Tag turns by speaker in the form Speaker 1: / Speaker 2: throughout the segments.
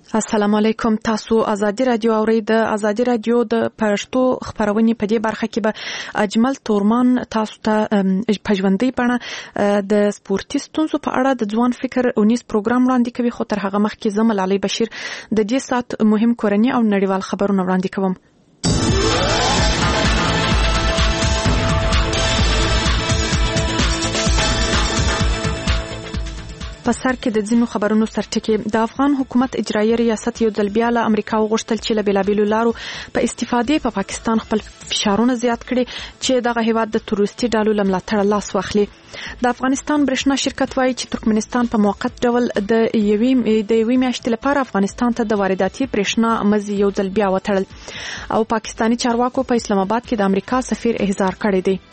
Speaker 1: السلام علیکم. تاسو ازادي رادیو اورئ. د ازادي رادیو د پښتو خبرونه په دې برخه کې به اجمل تورمان تاسو ته پښوندې پړه د سپورتي ستونزو په اړه د ځوان فکر 19 پروګرام وړاندې کوي. خو تر هغه مخکې زمل علي بشیر د دې سات مهم کورنی او نړیوال خبرونه وړاندې کوم. په سر کې د ځینو خبرونو سرټکی. د افغان حکومت اجرایي ریاست یو ځل بیا له امریکا وغوښتل چې له بیلابیلو لارو په استفادې په پاکستان خپل فشارونه زیات کړي چې دغه هیواد د تروریستي ډلو له ملاتړه لاس واخلي. د افغانستان برېښنا شرکت وایي چې ترکمنستان په موقت ډول د یوې میاشتې لپاره افغانستان ته د وارداتي برېښنا مزي یو ځل بیا وتړل او پاکستاني چارواکو په اسلام آباد کې د امریکا سفیر احضار کړی دی.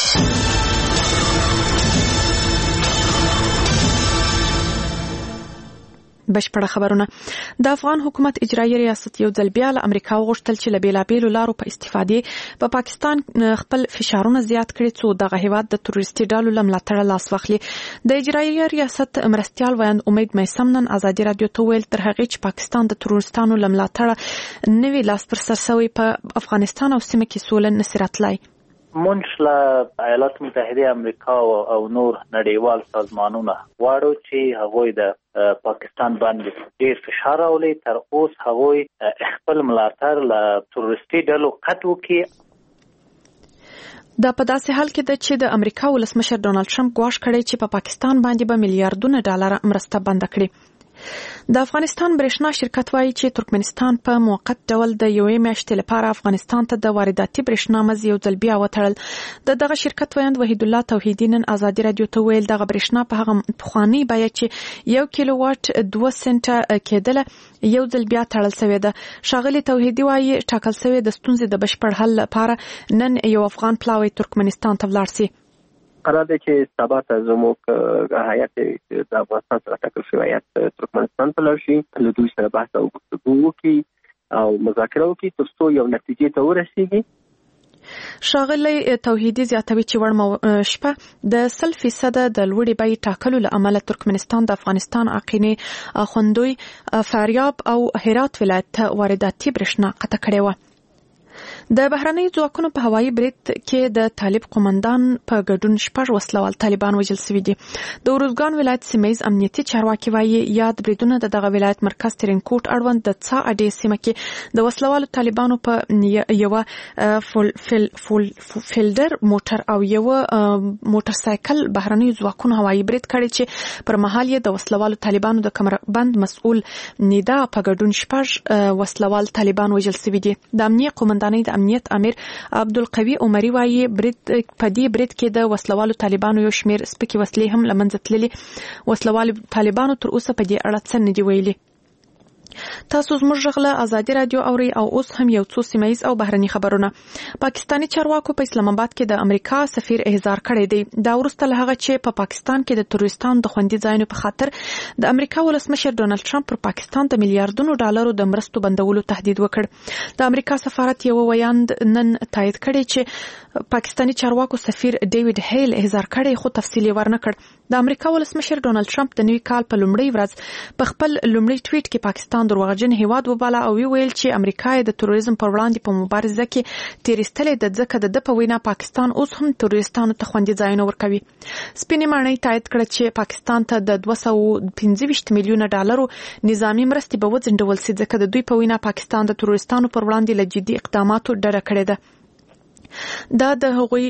Speaker 1: بشپړه خبرونه. د افغان حکومت اجرایي ریاست یو ځل بیا له امریکا وغوښتل چې له بیلابیلو لارو په استفادې په پاکستان خپل فشارونه زیات کړي څو دغه هیواد د تروریستي ډلو له ملاتړه لاس واخلي. د اجرایي ریاست مرستیال ویاند امید میثم نن ازادي رادیو ته ویل تر هغه چې پاکستان د تروریستانو له ملاتړه نوی لاس پر سر شوی په افغانستان او سیمه کې سوله نصرتلای.
Speaker 2: مونږ له ایالات متحده امریکا او نور نړیوال سازمانونه واړو چې هغوی د پاکستان باندې ډیر فشار راولي. تر اوس هغوی خپل ملاتړ له تروریستي ډلو قطع وکړي.
Speaker 1: دا په داسې حال کې ده چې د امریکا ولسمشر ډونالد ټرمپ ګواښ کړی چې په پاکستان باندې به میلیارډونه ډالر مرسته بند کړي. د افغانستان برېښنا شرکت وایي چې ترکمنستان په موقت ډول د یوې میاشتې لپاره افغانستان ته د وارداتي برېښنا مزي یو ځل بیا وتړل. دغه شرکت ویاند وحید الله توحیدی نن ازادي رادیو ته ویل دغه برېښنا په هغه پخوانی بیه چې 1 کیلو واټ 2 سنټه کېدله یو ځل بیا تړل شوې ده. ښاغلي توحیدی وایي ټاکل شوې د ستونزې د بشپړ حل لپاره نن یو افغان پلاوی ترکمنستان ته ولاړ شي.
Speaker 3: قرار دی چې سبا ته زموږ هیات د افغانستان سره ټاکل شوی هیات ترکمنستان ته لاړ شي، له دوی سره بحث او گفتگو وکړي او مذاکره وکړي تر څو یو نتیجې ته ورسیږي.
Speaker 1: ښاغلی توحیدی زیاتوي چې وړمه شپه د 100% د لوړې بیې ټاکلو له امله ترکمنستان د افغانستان اقینې خوندوی فاریاب او هرات ولایت ته وارداتي برېښنا قطع کړې وه. د بهرنۍ ځواکونو په هوایي برید کې د طالب قومندان په ګډون 6 وسلوال طالبان وژل شوي دي. د اروزګان ولایت سیمه ییز امنیتي چارواکي وایي یاد بریدونه د دغه ولایت مرکز ترینکوټ اړوند د څا اډې سیمه کې د وسلوالو طالبانو په یو فیلډر موټر او یو موټر سایکل بهرنۍ ځواکونو هوایي برید کړی چې پر مهال یې د وسلوالو طالبانو د کمربند مسؤل نیدا په ګډون 6 وسلوال طالبان وژل شوي دي. د امنیه قومندانۍ د امنیت امیر عبدالقوی عمری وایي په دې برید کې د وسلوالو طالبانو یو شمیر سپکې وسلې هم له منځه تللې. وسلوالو طالبانو تر اوسه په دې اړه څه نه دي ویلي. تاسو زموږ غږ له ازادي رادیو اورئ او اوس هم یو څو سیمه ییز او بهرني خبرونه. پاکستاني چارواکو په اسلام آباد کې د امریکا سفیر احضار کړی دی. دا وروسته له هغه چې په پاکستان کې د تروریستانو د خوندي ځایونو په خاطر د امریکا ولسمشر ډونالد ټرمپ پر پاکستان د میلیارډونو ډالرو د مرستو بندولو تهدید وکړ. د امریکا سفارت یو ویاند نن تایید کړی چې پاکستاني چارواکو سفیر ډیوډ هیل احضار کړی خو تفصیل ورنه کړ. د امریکا ولسمشر ډونالد ټرمپ د نوي کال په لومړۍ ورځ په خپل لومړي ټویټ کې پاکستان دروغجن هیواد وباله او ویل چې امریکا د تروریزم پر وړاندې په مبارزه کې تیرستلې د ځکه د په وینا پاکستان اوس هم تروریستانو ته خوندي ځایونه ورکوي. سپینې ماڼۍ تایید کړ چې پاکستان ته د 225 میلیونه ډالرو نظامی مرستې به وځنډول شي ځکه د دوی په وینا پاکستان د تروریستانو پر وړاندې له جدي اقداماتو ډډه کړې ده. دا د هغوی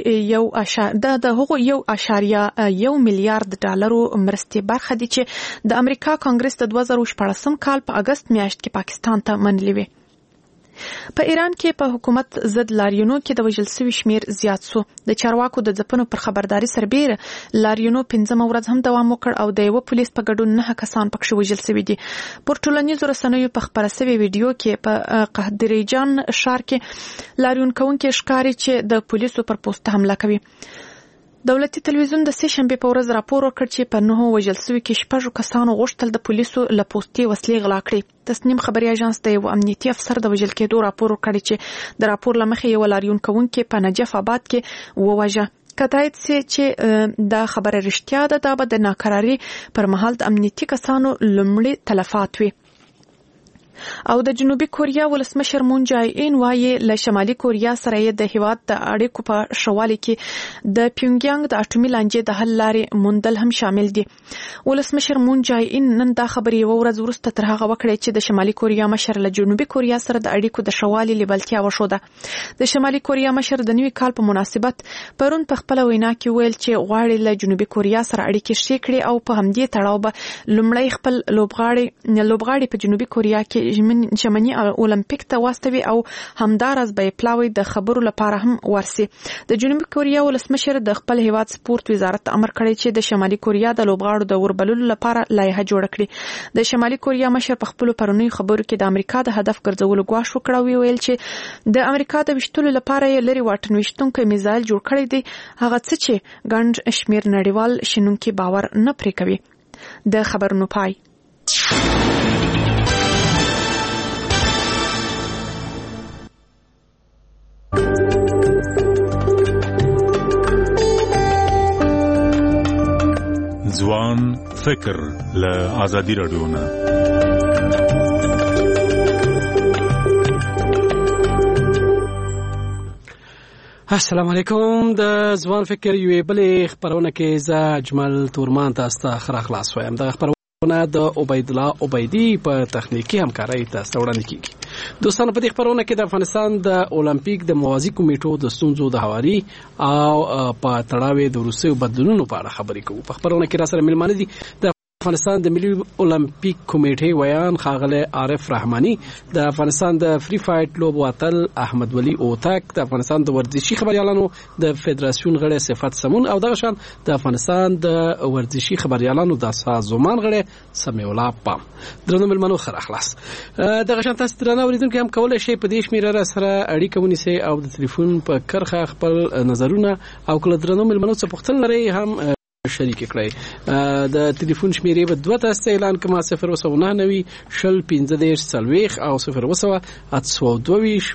Speaker 1: 1.1 میلیارډ ډالرو مرستې برخه دي چې د امریکا کانګرس د 2014 کال په اگست میاشت کې پاکستان ته منلې وي. په ایران کې په حکومت ضد لاریونو کې د وژل شوي شمیر زیات شو. د چارواکو د ځپنو پر خبرداري سربیره لاریونو 15 ورځ هم دوام وکړ او د یو پولیس په ګډون 9 کسان پکښې وژل شوي دي. پر ټولنیزو رسنیو په خپره شوي ویډیو کې په قهدریجان ښار کې لاریون کوونکي ښکاري چې د پولیسو پر پوسټ حمله کوي. دولتي تلویزیون د سه شنبه په ورځ راپور ورکړ چې په 9 وژل شوي کې 6 کسانو غوښتل د پولیسو له پوستې وسلې غلا کړي. تسنیم خبري اژانس د یو امنیتي افسر د وژل کېدو راپور ورکړ چې د راپور لمخې یو لاریون کوونکی په نجف آباد کې ووژه. کتایت سي چې دا خبره رښتیا ده، دا به د ناکراری پر مهال د امنیتي کسانو لومړی تلفات وي. او د جنوبي کوریا ولسمشر مون جای این وایي له شمالي کوریا سره د هیواد د اړیکو په شوالي کې د پیونګیانګ د اټومي لانجې د حل لارې موندل هم شامل دي. ولسمشر مون جای این نن دا خبرې یو ورځ وروسته تر هغه وکړې چې د شمالي کوریا مشر له جنوبي کوریا سره د اړیکو د شوالي لیبلتیا وښوده. د شمالي کوریا مشر د نوي کال په مناسبت پرون په خپل وینا کې ویل چې غواړي له جنوبي کوریا سره اړیکې شې کړي او په همدې تړاو به لومړی خپل لوبغاړي په جنوبي کوریا کې ژمني اولمپیک ته واستوي او همدارس به پلاوي د خبرو لپاره هم ورسي. د جنوبي کوریا ولسمشر د خپل هیواد سپورت وزارت امر کړی چې د شمالي کوریا د لوبغاړو د وربللو لپاره لایحه جوړه کړي. د شمالي کوریا مشر په خپل پرونی خبرو کې د امریکا د هدف ګرځولو غواړ وکړ او ویل چې د امریکا د وشتلو لپاره یې لري واټن وشتونکو میزایل جوړ کړی دی، هغه څه چې ګڼ شمیر نړیوال شنونکي باور نه پرې کوي. د خبرونو پای.
Speaker 4: ځوان فکر له آزادی رادیو نه.
Speaker 5: السلام علیکم. د ځوان فکر یوې بلې خبرونه کې زه اجمل تورمان تاسو ته خلاص وایم. د خبرونه د عبید الله عبیدی په تخنیکی همکارۍ تاسو وړاندې کیږي. دوستانو په دې خبرونه کې د افغانستان د اولمپیک د موازی کمیټو د ستونزو د هواري او په تړاو د روسي بدلونونو په اړه خبرې کوو. په خبرونه کې را سره ملمانه دي د افغانستان د ملي اولمپیک کمیټې ویان خاغله عارف رحماني، د افغانستان د فری فایټ لوب واتل احمد ولی اوتاک، د افغانستان د ورزشي خبريالانو د فدراسیون غړي صفات سمون او دغه شان د افغانستان د ورزشي خبريالانو د سازمان غړي سمیع الله پام. درنو ملمنو خره خلاص دغه شان تاسو درنه اوریدونکو هم کولای شي په دې شمیره سره اړیکه ونیسي او د ټلیفون په کرخه خپل نظرونه او کله درنو ملمنو څخه پوښتنه لري هم شریک کړئ. د ټلیفون شمیرې به 2 تاسو اعلان کوم 099 شل 15 سلويخ او 0 822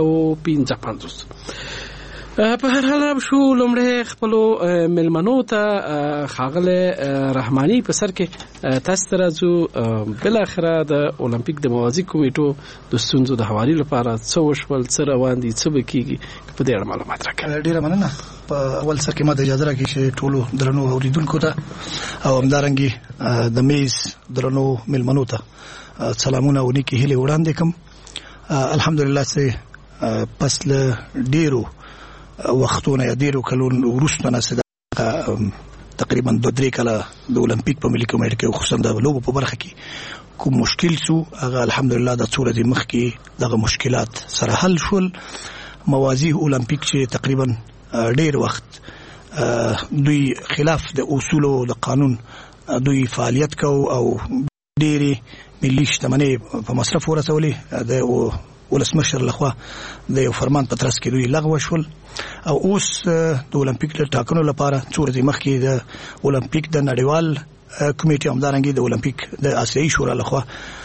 Speaker 5: 255. په هر حال را شو لمړی خپلو ملمنو ته خاغله رحماني په سر کې تاسو ته راځو. بل اخره د اولمپیک د موازی کمیټو د ستونزو د حوالی لپاره څه وشول، څه روان دي، څه بکیږي، په دې اړه معلومات راکړئ.
Speaker 6: ډیره مننه. په اول سر کې ما د اجازه راکړئ چې ټولو درنو اوریدونکو ته او همدارنګه د میز درنو ملمنو ته سلامونه او نیکی هیله وړاندې کوم. الحمدلله سه پس له ډیرو وختونه یا ډیرو کلونو وروسته نه تقریبا 2-3 کاله د اولمپیک په ملي کمیټه کې خصوصا د لوبو په برخه کې کوم مشکل سو هغه الحمدلله د څو ورځې مخکې دغه مشکلات سره حل شول. موازی اولمپیک چې تقریبا ډیر وخت دوی خلاف د اصول او د قانون دوی فعالیت کو او ډیری ملي شتمنۍ په مصرف ورسولې د ولسمشر لخوا د یو فرمان په ترڅ کې دوی لغوه شول او اوس د اولمپیک د ټاکنو لپاره څو ورځې مخکې د اولمپیک د نړیوال کمیټې همدارنګه د اولمپیک د آسیایي شورا لخوا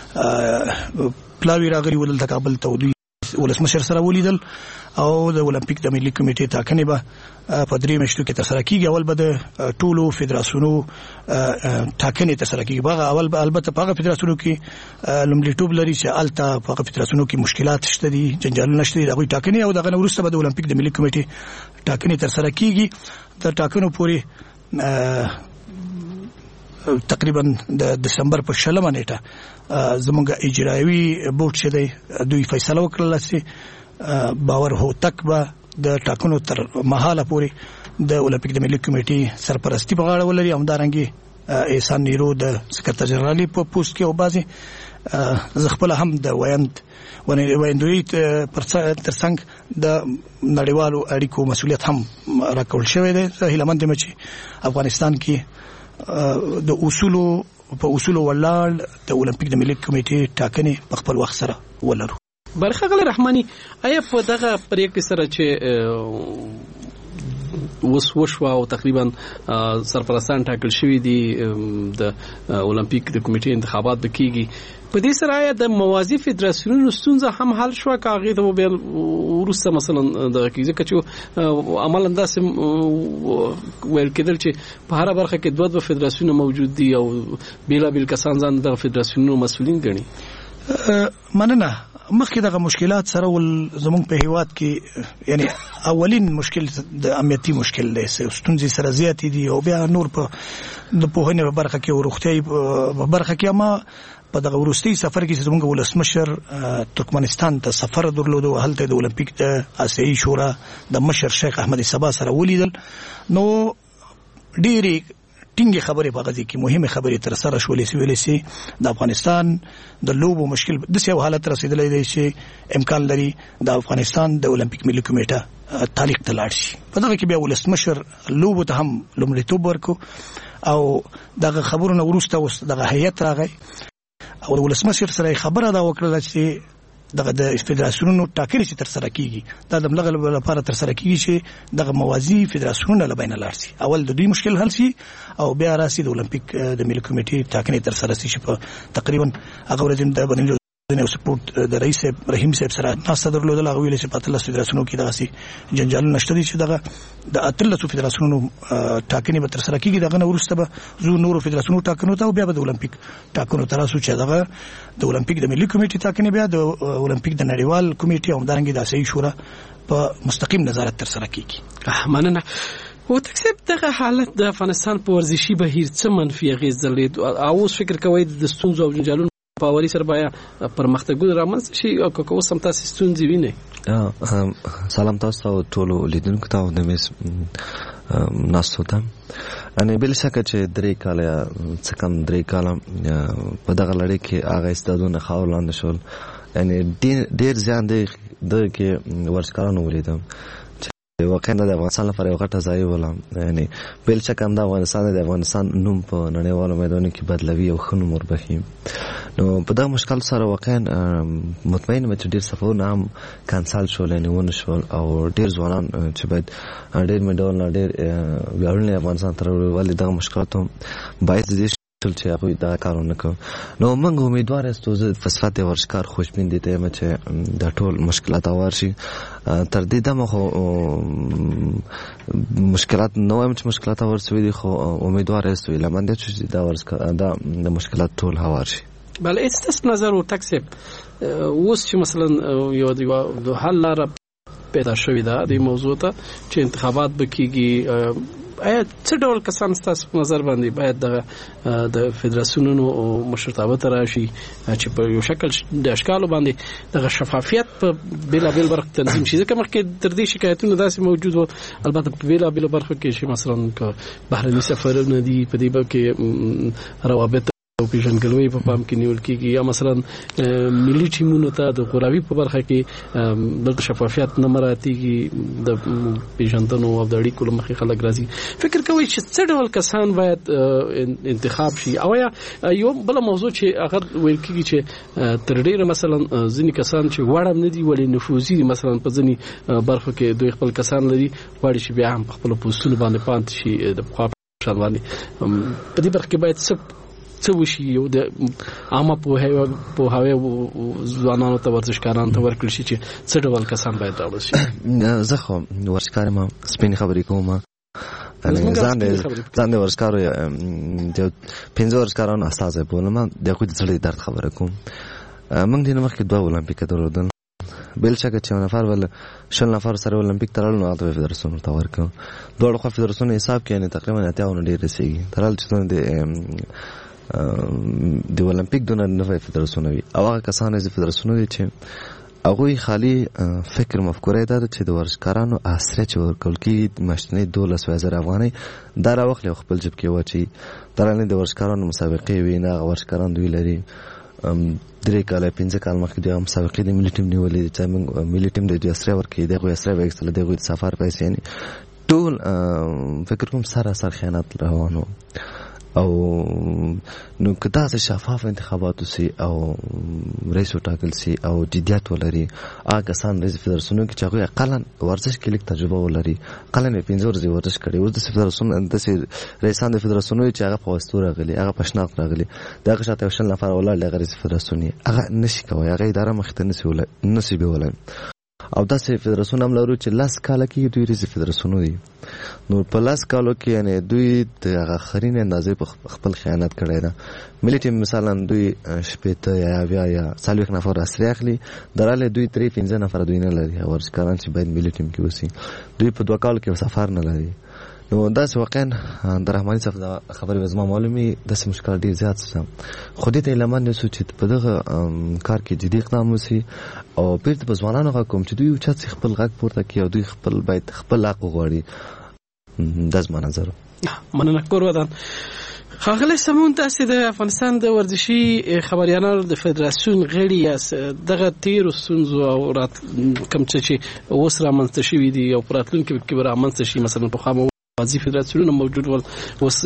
Speaker 6: پلاوی راغلي ول د کابل ته دوی ولسمشر سره ولیدل او د اولمپیک د ملي کمیټې ټاکنې به په 3 میاشتو کې ترسره کیږي. اول به د ټولو فدراسیونو ټاکنې ترسره کیږي. باغ اول به البته په فدراسیونو کې لومړیتوب لري چې الته په فدراسیونو کې مشکلات شته دي، جنجالونه شته دي، دغه ټاکنې او دغه وروسته به د اولمپیک د ملي کمیټې ټاکنې ترسره کیږي. د ټاکنو پورې تقریبا د دسمبر په 16 نیټه زموږ اجرایوي بورډ چې دی دوی فیصله وکړه چې باور هو تک به د ټاکنو تر مهاله پورې د اولمپیک د ملي کمیټې سرپرستی په غاړه ولري. همدارنګه احسان نیرو د سکرټر جنرالي په پوسټ کې او بازي زغپل هم د ویندوی ترڅنګ د نړیوالو اړیکو مسؤلیت هم راکول شوی دی. هیلمند دي چې افغانستان کې د اصولو ولاړ د اولمپیک د ملي کمیټې ټاکنې په خپل وخت سره ولرو.
Speaker 5: برخه غل رحماني آیا په دغه پریکړه سره چې وشو او تقریبا سرپرستان ټاکل شوی دي د اولمپیک د کمیټې انتخابات بکیږي، په دې سره آیا د موازی فدراسیونونو ستونزه هم حل شو کاغې ته به ورسته مثلا د کیږي چې عمل انداز ویل کېدل چې په هر برخه کې 2 فدراسیون موجود دي او بیلا بیل کسان ځان د فدراسیونونو مسؤلین ګڼي؟
Speaker 6: مننه مخکې دغه مشکلات سره ول زموږ په هیواد کې یعنی اولین مشکل د امنیتي مشکل دی ستونزې سره زیاتې دي او بیا نور په د پوهنې په برخه کې او روغتیايي په برخه کې اما په دغه وروستي سفر کې زموږ ولسمشر ترکمنستان ته سفر درلودو هلته د اولمپیک د آسیایي شورا د مشر شیخ احمد صبا سره ولیدل نو ډېری ټینګه خبرې په غږی کې مهمه خبرې تر سره شولې سي د افغانستان د لوبو مشکل د سیو حالت رسیدلې دی چې امکان لري د افغانستان د اولمپیک ملي کمیټه تعلیق ته لاړ شي په دغه کې بیا ولسمشر لوبو ته هم لومړیتوب ورکو او دغه خبرونه وروسته دغه هیئت راغی او ولسمشر سره خبره دا وکړه چې دغه د فدراسیونونو ټاکنې چې تر سره کیږي دا د ملغلب لپاره تر سره کیږي چې دغه موازی فدراسیونونه لبین لاړ شي اول د دوی مشکل حل شي او بیا راسي د اولمپیک د ملي کمیټې ټاکنې تر سره شي په تقریبا هغه ورځ د بنلو د سپورت د رئیس رحیم صاحب سره ناسته درلودل هغه ویل چې په اتلس فدراسیونو کې دغه سي جنجال نشته دي چې دغه د اتلس فدراسیونو ټاکنې به تر سره کیږي دغه وروسته به زو نورو فدراسیونو ټاکنو ته او بیا به د اولمپیک ټاکنو تر اسو چې دغه د اولمپیک د ملي کمیټې ټاکنې بیا د اولمپیک د نړیوال کمیټې او دارنګي د آسیایي شورا په مستقیم نظارت تر سره کیږي
Speaker 5: مننه او تکسب دغه حالت د افغانستان په ورزشي بهیر څه منفي اغیز درلود او اوس فکر کوي د ستونزو او جنجالونو په وری سره بیا پرمختګونه رامنځته شي او که اوس هم تاسو ستونزې وینئ
Speaker 7: سلام تاسو ټول لیدونکو ته د میس ناستو ته ان بل شکه چې درې کال څه کم درې کال په دغه لړۍ کې هغه استادونه خاورلاند شول یعنی ډیر ځان دی د کې ورزشکارانو ولیدم واقعا د افغانستان لپاره یو غټه ځای ولم یعنی بل څه کم د افغانستان نوم په نړیوالو میدانونو کې بدلوي او ښه نوم وربخي نو په دغه مشکل سره واقعا مطمئن یم چې ډېر سفرونه هم کانسل شول یعنی ونه شول او ډېر ځوانان چې باید ډېر میډال نه ډېر ویاړونه افغانستان ته راوړي ولې دغه مشکلات باید دې چې هغوی دا کارونه کوي نو موږ امیدوار یاستو زه په صفت د ورزشکار خوشبین دي ته یم چې دا ټول مشکلات هوار شي تر دې دمه خو مشکلات نه وایم چې مشکلات هوار شوي دي خو امیدوار یاستو هیله مند چې دا د مشکلات ټول هوار شي
Speaker 5: بله ستاسو نظر او تکسب اوس چې مثلا یو د حل لاره پیدا شوې ده د موضوع ته چې انتخابات بکیږي آیا څه ډول کسان ستاسو په نظر باندې باید د فدراسیونونو مشرتابه ته راشي چې په یو شکل د اشکالو باندې دغه شفافیت په بېلابېل برخو تنظیم شي ځکه مخکې تر دې شکایتونه داسې موجود وو البته په بېلابېلو برخو کې چې مثلا که بهرني سفرونه دي په دې کې روابط او پیژنګلوي په پام کې نیول کېږي یا مثلا ملي ټیمونو ته د غوراوي په برخه کې د شفافیت نه مراتیږي د پیژندنو او د اړیکو لمخې خلک راځي فکر کوي چې څه ډول کسان باید انتخاب شي او یا یو بل موضوع چې هغه ویل کېږي چې تر ډیره مثلا ځینې کسان چې وړم نه دي ولې نفوذي دي مثلا په ځینې برخو کې دوی خپل کسان لري غواړي چې بیا هم په خپل پوسټونو باندې پاتې شي د پخوا په شان باندې په دې برخه کې باید څه وشي یو د عامه پوهاوی ځوانانو ته ورزشکارانو ته ورکړل شي چې څه ډول کسان باید راوړل شي
Speaker 7: زه خو ورزشکار ما سپینې خبرې کوم ځان د ورزشکارو د 15 ورزشکارانو استازی بولم د خو د څړې درد خبره کوم موږ د مخکې 2 اولمپیک درلودل بل شکه چې نفر ول شل نفر سره اولمپیک ترل نو د فدراسیون ته ورکو دوه خو فدراسیون حساب کې یعنی تقریبا 80 ډیر رسیږي ترل چې د اولمپیک دونه نوې فدراسیون وي او هغه کسان چې فدراسیون دي چې هغه خالی فکر مفکوره ده چې د ورزشکارانو اسره چې ورکول کی ماشیني 12,000 افغانۍ دا راوخلی خپل جيب کې وچی ترانه د ورزشکارانو مسابقې وینا ورزشکاران دوی لري 3 کال 5 کال مخکې د مسابقې د ملي ټیم نیولې چې موږ ملي ټیم د اسره ورکې دغه اسره وکړل دغه سفر پیسې یعنی ټول فکر کوم سره خیانت روانو او نو کدا چې شفاف انتخابات وسي او رئیس ټاکل سي او جديات ولري هغه سان رئیس فدراسیون کې چې هغه اقلن ورزش کې لیک تجربه ولري اقلن 15 ورځې ورزش کړي او د فدراسیون د رئیسان د فدراسیون چې هغه په واستو راغلي هغه پښناق راغلي دغه شاته شل نفر ولر لغه رئیس فدراسیون هغه نشي کوي هغه اداره مخته نشي به ولای او داسې فدراسیون هم لرو چې 10 کاله کې دوی ریزي فدراسیون دي. نو په 10 کالو کې یعنی دوی د اخرین اندازې په خپل خیانت کړی ده. ملي ټیم مثلا دوی 80 یا 40 نفر اسری اخلي، دراله دوی 3-5 نفر دوی نه لري او ورزشکاران چې باید ملي ټیم کې وسی دوی په 2 کال کې سفر نه لري. نو داسې واقعا د رحماني صاحب د خبرې وزما معلومي داسې مشکل ډیر زیات څه خو دې ته لمن نه سوچ په دغه کار کې جدي اقدام وسی او بیرته په ځوانانو غو کوم چې دوی چې خپل غږ پورته کوي او دوی خپل باید خپل حق وغواړي. د زما نظر
Speaker 5: مننه کور ودان خاغلی سمون تاسو د افغانستان د ورزشي خبريالانو د فدراسیون غړي یاست. دغه تیر سنځو او رات کم چې اوس را منځته شوی دي او پراتلونکو کې به را منځته شي. مثلا په خامو وظیفه فدراسیون موجود ول اوس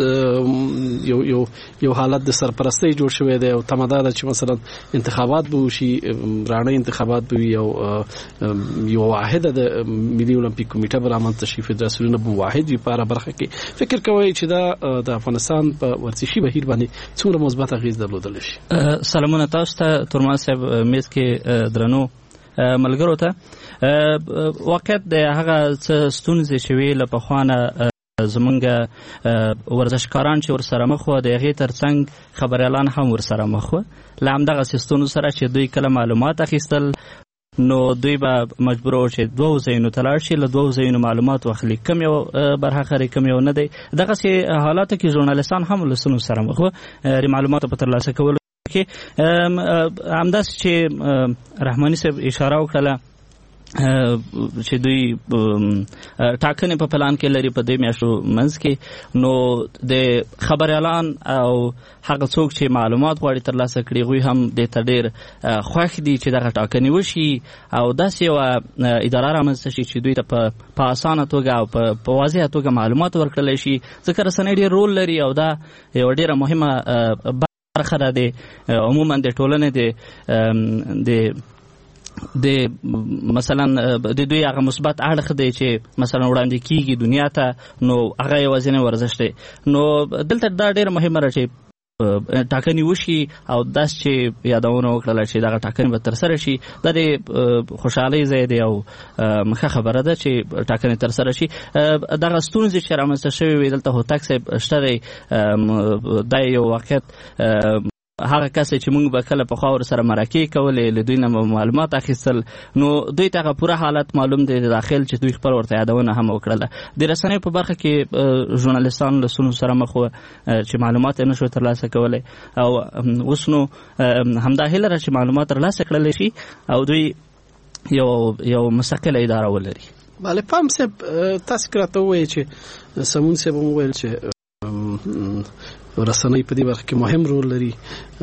Speaker 5: یو حالت د سرپرستی جوړ شوی دی او تمدار چې مثلا انتخابات به وشي، رانه انتخابات به وي او یو واحده د ملي اولمپیک کمیټه برامنځ شي فدراسیون به واحد وي په برخه کې. فکر کوي چې دا د افغانستان په ورزشي بهیر باندې څومره مثبت اغیز درلودل شي؟
Speaker 8: سلامونه تاسو ته تورمان صاحب میز کې درنو ملګرو ته. واقعیت د هغه ستونزې شوي له پخوانه زمونږ ورزشکاران چې ورسره مخ وو د هغې ترڅنګ خبریالان هم ورسره مخ وو له همدغه ستونزو سره چې دوی کله معلومات اخیستل نو دوی به مجبور وو چې 2 ځایونو ته لاړ شي، له 2 ځایونو معلومات واخلي. کوم یو برخه کوم یو نه دی. دغسې حالاتو کې ژورنالیستان هم له ستونزو سره مخ وو معلوماتو په ترلاسه کولو کې. همداسې چې رحماني صاحب اشاره وکړله چې دوی ټاکنې په پلان کې لري په دې میاشتو منځ کې، نو د خبریالان او هغه څوک چې معلومات غواړي ترلاسه کړي هغوی هم دې ته ډېر خوښ دي چې دغه ټاکنې وشي او داسې یوه اداره رامنځته شي چې دوی ته په اسانه توګه او په واضحه توګه معلومات ورکړلی شي. ځکه رسنۍ ډېر رول لري او دا یوه ډېره مهمه برخه ده د عموما د ټولنې د مثلا د دوی هغه مثبت اړخ دی چې مثلا وړاندې کیږي دنیا ته، نو هغه یوازینی ورزش دی. نو دلته دا ډېره مهمه ده چې ټاکنې وشي او داس چې یادونه وکړله چې دغه ټاکنې به ترسره شي. دا د خوشحالۍ ځای دی او ښه خبره ده چې ټاکنې ترسره شي. دغه ستونزې چې رامنځته شوې وي دلته هوتک صاحب شته دی. دا یو واقعیت هغه کس چې موږ به کله پخوا ورسره مرکې کولې له دوی نه معلومات اخیستل نو دوی ته هغه پوره حالت معلوم دی د داخل چې دوی خپل ورته یادونه هم وکړله. د رسنیو په برخه کې ژورنالیستان له ستونزو سره مخ وو چې معلومات یې نشو ترلاسه کولی او اوس نو همدا هیله ده چې معلومات ترلاسه کړلی شي او دوی یو مستقله اداره ولري.
Speaker 5: بله پام صاحب تاسو راته ووایئ چې سمون صاحب هم وویل چې رسنۍ په دې برخه کې مهم رول لري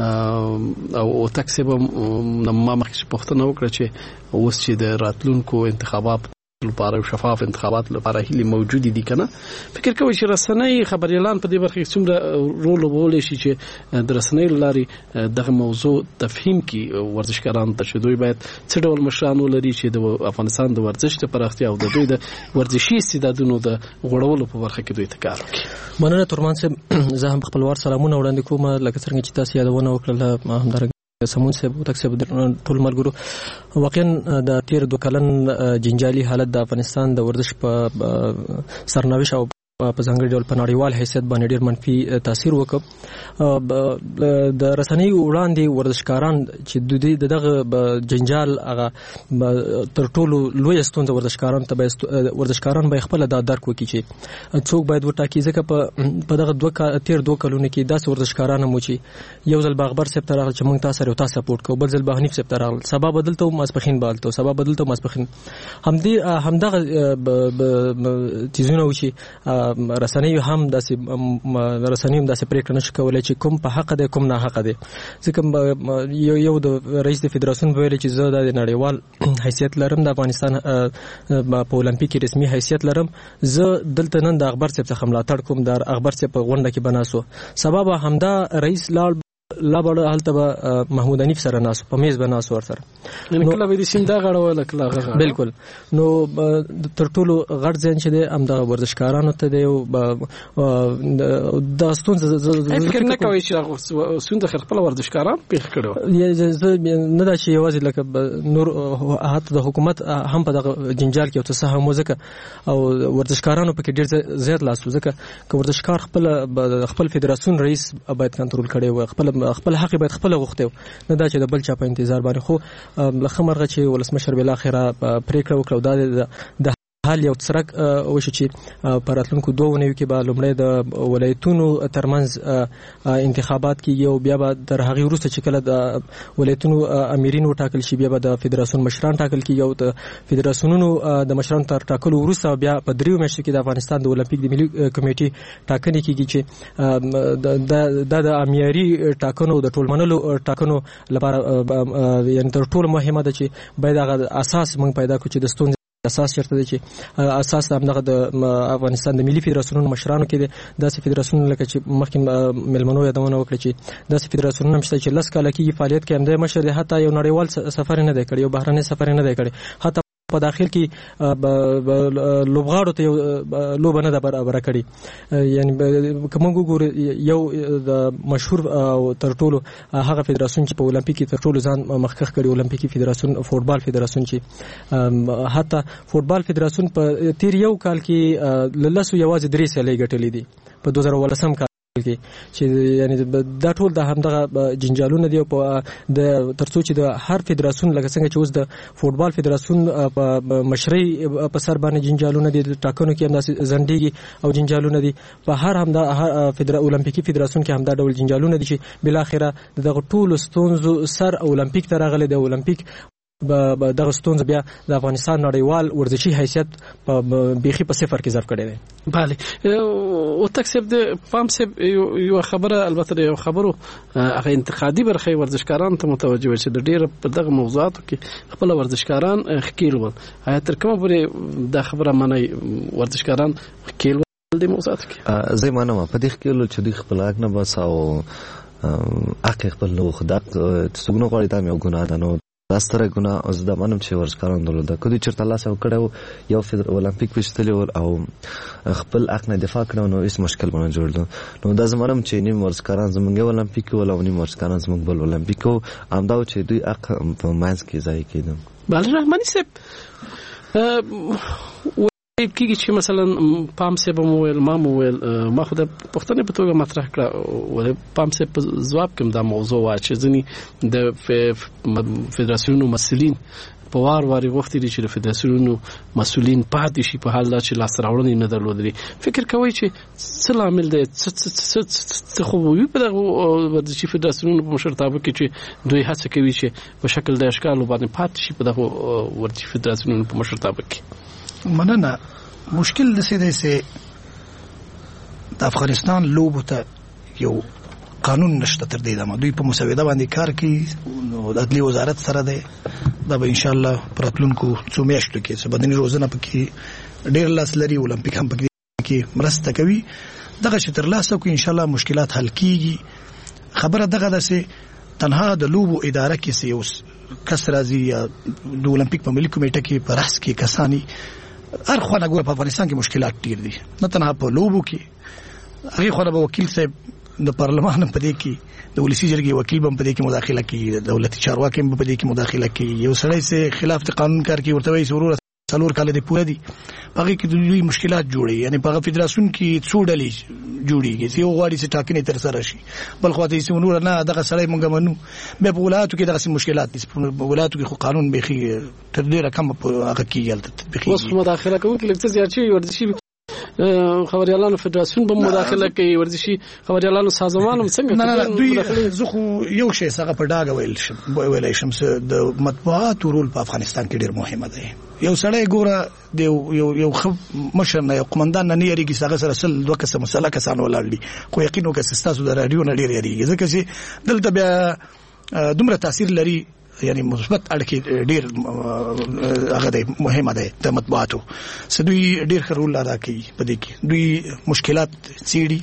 Speaker 5: او تکسب ما مخکې پوښتنه وکړه چې اوس چې د راتلونکو انتخابات لپاره شفاف انتخابات لپاره هلي موجود دي کنه، فکر کوي چې رسنۍ خبريالان په دې برخه کې څومره رول لوبولی شي چې د رسنۍ لاري دغه موضوع تفهیم کې ورزشکاران ته چې دوی باید څه ډول مشران ولري چې د افغانستان د ورزش د پراختیا او د دوی د ورزشي استعدادونو د غوړولو په برخه کې دوی ته کار وکړي.
Speaker 9: مننه تورمان صاحب، زه هم خپلوار سلامونه وړاندې کوم لکه څنګه چې تاسو یادونه وکړه همدارنګه سمون صاحب او تکسب ټول ملګرو. واقعا د تیر 2 کلن جنجالي حالت د افغانستان د ورزش په سرنوشت او په ځانګړي ډول په نړیوال حیثیت باندې ډېر منفي تاثیر وکړ. د رسنۍ وړاندې ورزشکاران چې د دې دغه جنجال هغه تر ټولو لوی ستونزه ورزشکاران به خپل د درک وکړي چې څوک باید وټاکي. ځکه په دغه تیر 2 کلونو کې داسې ورزشکاران مو چې یو ځل باغبر صاحب ته راغل چې موږ تاسو سره تاسو سپورټ کوو، بل ځل به حنیف صاحب ته راغل، سبا بدلته ماسپخین بالته، سبا بدلته ماسپخین همدغه تیزونه و چې رسنۍ هم داسې پریکړه نشي کولای چې کوم په حق ده کوم نه حق ده. ځکه یو د رئیس د فدراسیون ویل چې زه د نړیوال حیثیت لرم، د افغانستان په اولمپیک رسمي حیثیت لرم، زه دلته نن د اخبار صاحب څخه ملاتړ کوم، د اخبار صاحب په غونډه کې بناسو سبب همدا رئیس لال لا بړ حالت به محمود حنیف سره ناس په میز بناس ور سره
Speaker 5: نو کله به د سیندا غړول کله
Speaker 9: بالکل نو تر ټولو غړ ځین چې د امدا ورزشکارانو ته دی د ستونز
Speaker 5: فکر نه کوي چې سند خپل ورزشکاران پیښ کړو
Speaker 9: نه دا چې یوازې لکه نور حتی د حکومت هم په دغه جنجال کې او څه هم وزکه او ورزشکارانو په کې ډیر زیات لاس وزکه که ورزشکار خپل فدراسیون رئیس باید کنټرول کړي او خپل حق باید خپل غوښته نه دا چې د بل چا په انتظار باندې خو لخمرغه چې ولسمشر بل اخره پریکړه وکړه دا حال یو څرک وشي چې پراتلونکو 2 ونیو کې به لومړی د ولایتونو ترمنځ انتخابات کې یو بیا به در هغه وروسته چې کله د ولایتونو امیرین وټاکل شي بیا به د فدراسیون مشران ټاکل کې یو د فدراسیونونو د مشران تر ټاکلو وروسته بیا په 3 میاشتو کې د افغانستان د اولمپیک د ملي کمیټې ټاکنې کېږي چې د امیري ټاکنو د ټولمنلو ټاکنو لپاره یعنی تر ټولو مهمه ده چې باید هغه اساس موږ پیدا کړو چې د ستونزې اساس چرته دی چې اساس همدغه د افغانستان د ملي فدراسیونونو مشرانو کې دی داسې فدراسیون لکه چې مخکې ملمنو یادونه وکړه چې داسې فدراسیونونه مشته چې 10 کاله کې فعالیت کوي همدای مشر دی حتی یو نړیوال سفر نه دی کړی یو بهرنی سفر نه دی کړی حتی په داخل کې لوبغاړو ته یو لوب نه ده برابر کړی یعنی کوم ګور یو د مشهور تر ټولو هغه فدراسیون چې په اولمپیک کې تر ټولو ځان مخکخ کړي اولمپیکي فدراسیون فوټبال فدراسیون چې حتی فوټبال فدراسیون په تیر یو کال کې للسو یوازې 3 سلې ګټلې دي په 2018 کال کې چې یعنی دا ټول د همدغه جنجالونه دی په د ترڅو چې د هر فدراسیون لکه څنګه چې اوس د فوټبال فدراسیون په مشرۍ په سر باندې جنجالونه دي ټاکنو کې هم داسې زندګي او جنجالونه دي په هر همدا اولمپیکي فدراسیون کې همدا ډول جنجالونه دي چې بل اخره دغه ټول ستونزو سر اولمپیک ته راغلي د اولمپیک دغه ستونزه بیا د افغانستان نړیوال ورزشي حیثیت په بیخي په صفر کې ضرب کړی دی.
Speaker 5: بله او تکسب د پام سب یو خبره البته یو خبرو هغه انتقادي برخه ورزشکاران ته متوجه وي چې د ډیر په دغه موضوعاتو کې خپل ورزشکاران خکیل ول آیا تر کومه پورې د خبره معنی ورزشکاران خکیل ول د موضوعاتو کې
Speaker 7: زه مانم په دې کې چې د خپل حق نه بس او حق خپل نو خدا څنګه غواړي دا یو ګناه ده نو راستره ګناه او زه منم چې ورزشکاران دلته کدي چرته الله سره کړو یو فدرال اولمپیک پېشتلی او خپل حق نه دفاع کړو نو هیڅ مشکل باندې جوړ نو دا زمونږ چې نیم ورزشکاران زمونږ اولمپیک ول او نیم ورزشکاران زمونږ بل اولمپیک هم دا چې دوی حق په مانس کې ځای کېدم
Speaker 5: بل رحماني صاحب کېږي چې مثلا پام سه به مویل ما مویل ما خو د پښتنې په توګه مطرح کړه ولې پام سه په ځواب کوم دا موضوع وا چې ځنی د فدراسیونو مسؤلین په وار وخت دي چې د فدراسیونو مسؤلین پاتې شي په حال دا چې لاس راوړنې نه درلودلي فکر کوي چې څه عامل دی څه خو وي په دغه ورزشي فدراسیونو په مشرتابه کې چې دوی هڅه کوي چې په شکل د اشکال باندې پاتې شي په دغه ورزشي فدراسیونو په مشرتابه کې
Speaker 6: مننه مشکل د سې د افغانستان لوبو ته یو قانون نشته تر دې دمه دوی په مسوده باندې کار کوي نو د عدلي وزارت سره ده دا به ان شاء الله پراتلونکو څو میاشتو کې څه بدني روزنه پکې ډېر لاس لري اولمپیک هم پکې مرسته کوي دغه چې تر لاسه کو ان شاء الله مشکلات حل کیږي خبره دغه ده چې تنها د لوبو اداره کې سي اوس کس راځي د اولمپیک په ملي کمیټه کې په رأس کې کسانی هر خو نه ګور په افغانستان کې مشکلات ډیر دي نه تنها په لوبو کې هغه خو به وکیل صاحب د پارلمان په دې کې د ولسی جرګې وکیل هم په دې کې مداخله کوي د دولتي چارواکي هم په دې کې مداخله کوي یو سړی سه خلاف د قانون کار کوي ورته وایي ضرورت څلور کال دی پوره دي هغه کې د لوی مشکلات جوړي یعنی په فدراسیون کې څو ډلې جوړيږي چې یو غواړي چې ټاکنې تر سره شي بل خو ته یې نور نه دغه سړی مونږ منو به په ولایتو کې دغه مشکلات دي په ولایتو کې خو قانون بيخي تر ډیره کم په هغه کې یالته بيخي
Speaker 5: اوس مداخله کوي چې لکه زیات شي ورزشي خبريالانو فدراسیون به مداخله کوي ورزشي خبريالانو سازمان څنګه
Speaker 6: نه دوی زه خو یو شی څنګه په ډاګه ویل شم د مطبوعات رول په افغانستان کې ډیر مهمه ده یو سړی ګوره د یو مشر نه یو قومندان نه یریږي څنګه سره سل دوه کسه مسله کسان ولاړ خو یقینو کې تاسو د رادیو نه ډیر یریږي ځکه چې دلته بیا دومره تاثیر لري یعنی مثبت اړیکې ډیر هغه د مهمه ده د مطبوعاتو سدوی ډیر خرول ادا کوي په دې کې دوی مشکلات سیړي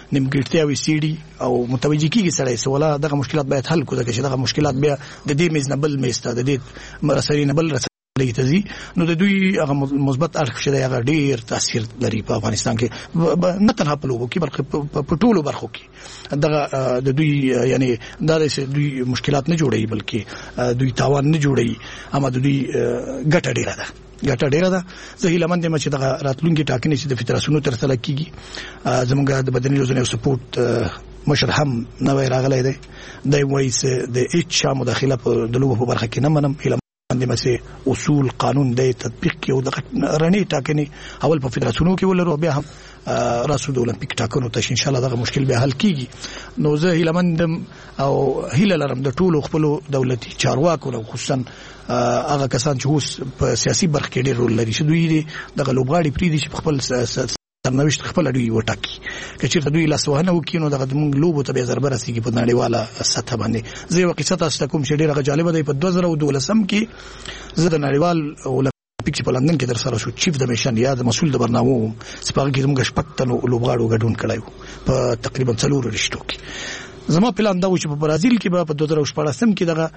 Speaker 6: نیمګړتیاوي سیډي او متوجي کیږي سړی سواله دغه مشکلات باید حل کړو چې دغه مشکلات بیا د دې میزنبل میسته د دې مرسري نبل لګیتزي نو د دوی هغه مثبت اړخ شته هغه ډیر تاثیر لري په افغانستان کې نه تنها په لوګو کې بلکې په ټولو برخو کې دغه د دوی یعنی دا د دوی مشکلات نه جوړي بلکې دوی تاوان نه جوړي اما د دوی ګټه ډیره ده زه هیله مند یم چې دغه راتلونکي ټاکنې چې د فدراسیونو تر سره کیږي زموږ د بدني روزنې او سپورت مشر هم نوې راغلی دی د وایس د هیڅ مداخله په د لوګو په برخه کې نه منم هیله باندې مسه اصول قانون د تطبیق کې او د رڼې ټاکنې اول په فدراسیونو کې ولرو بیا هم راسو د اولمپیک ټاکنو ته ان شاء الله دغه مشکل به حل کیږي نو زه هیله مندم او هیله لرم د ټولو خپل دولتي چارواکو او خصوصا هغه کسان چې اوس په سیاسي برخه کې ډېر رول لري چې دوی دغه لوبغاړي پریدي چې خپل سرنوشت خپل دوی وټاکي که چیرته دوی لاسوهنه وکړي نو دغه موږ لوبو ته به ضربه رسیږي په نړیواله سطح باندې زه یو قصه تاسو ته کوم چې ډېر جالب دی په 2012 کې زه د نړیوال اولمپیک په لندن کې در سره شو چیف د میشن یا د مسول د برنامو سپاږی کې موږ شپږ لوبغاړو ګډون کړایو په تقریبا 4 رشتو کې زما پلان دا و چې په برازیل کې به په 2014 کې دغه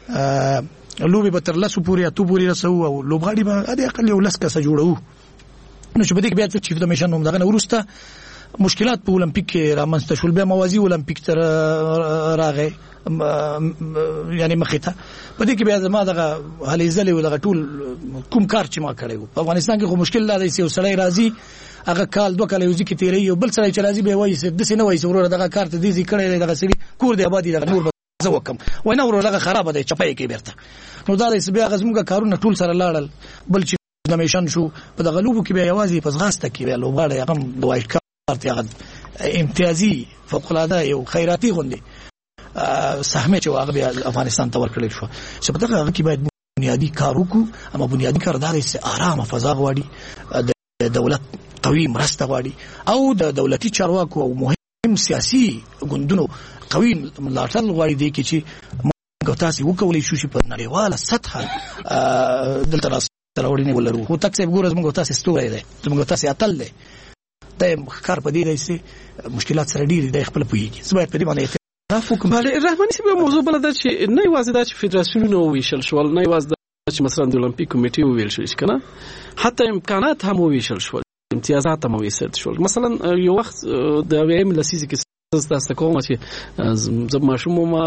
Speaker 6: لوبي به تر لاسو پورې اتو پورې رسو او لوبغاړي به د اقل یو لس کسه جوړو نو چې بده کې بیا چې چیف د میشن هم دغه ورسته مشکلات په اولمپیک کې رامنځته شول بیا موازی اولمپیک تر راغی یعنی مخیته بده کې بیا زما دغه هلي زلي او دغه ټول کوم کار چې ما کړی په افغانستان کې خو مشکل لا دی چې وسړی راځي هغه کال دوه کال یو ځکه تیری یو بل سړی چې راځي به وایي د سینه وایي ورور دغه کار ته دي کړی دغه سړي کور دی آبادی دغه نور زوکم وینا ورور دغه خراب دی چپای کې بیرته نو دا د بیا غزمګه کارونه ټول سره لاړل بل چې د میشن شو په دغه لوبو کې بیا یوازې په ځغاسته کې بیا لوبغاړي هغه د وایټ کارت هغه امتیازي فوق العاده یو خیراتي غونډه سهمه چې هغه بیا افغانستان ته ورکړل شو چې په دغه کې باید بنیادی کار وکړو اما بنیادی کار دا دی چې آرامه فضا غواړي د دولت قوي مرسته غواړي او د دولتي چارواکو او مهم سیاسي ګوندونو قوي ملاتړ غواړي دی چې موږ تاسو وکولای شو چې په نړیواله سطح دلته تراوړینه ولرو خو تاسو ګورئ موږ تاسو ستوري دی موږ تاسو اتل دی د کار په دې دی چې مشکلات سره ډیر د خپل پویږي زما په دې باندې
Speaker 5: بله رحماني صاحب موضوع بل دا چې نه یوازې دا چې فدراسیونونه ویشل شول نه یوازې دا چې مثلا د اولمپیک کمیټې ویل شو کنه حتی امکانات هم ویشل شول امتیازات هم ویشل شول مثلا یو وخت د ویم لسیزه کې تاسو کوم چې زما ماشوم ما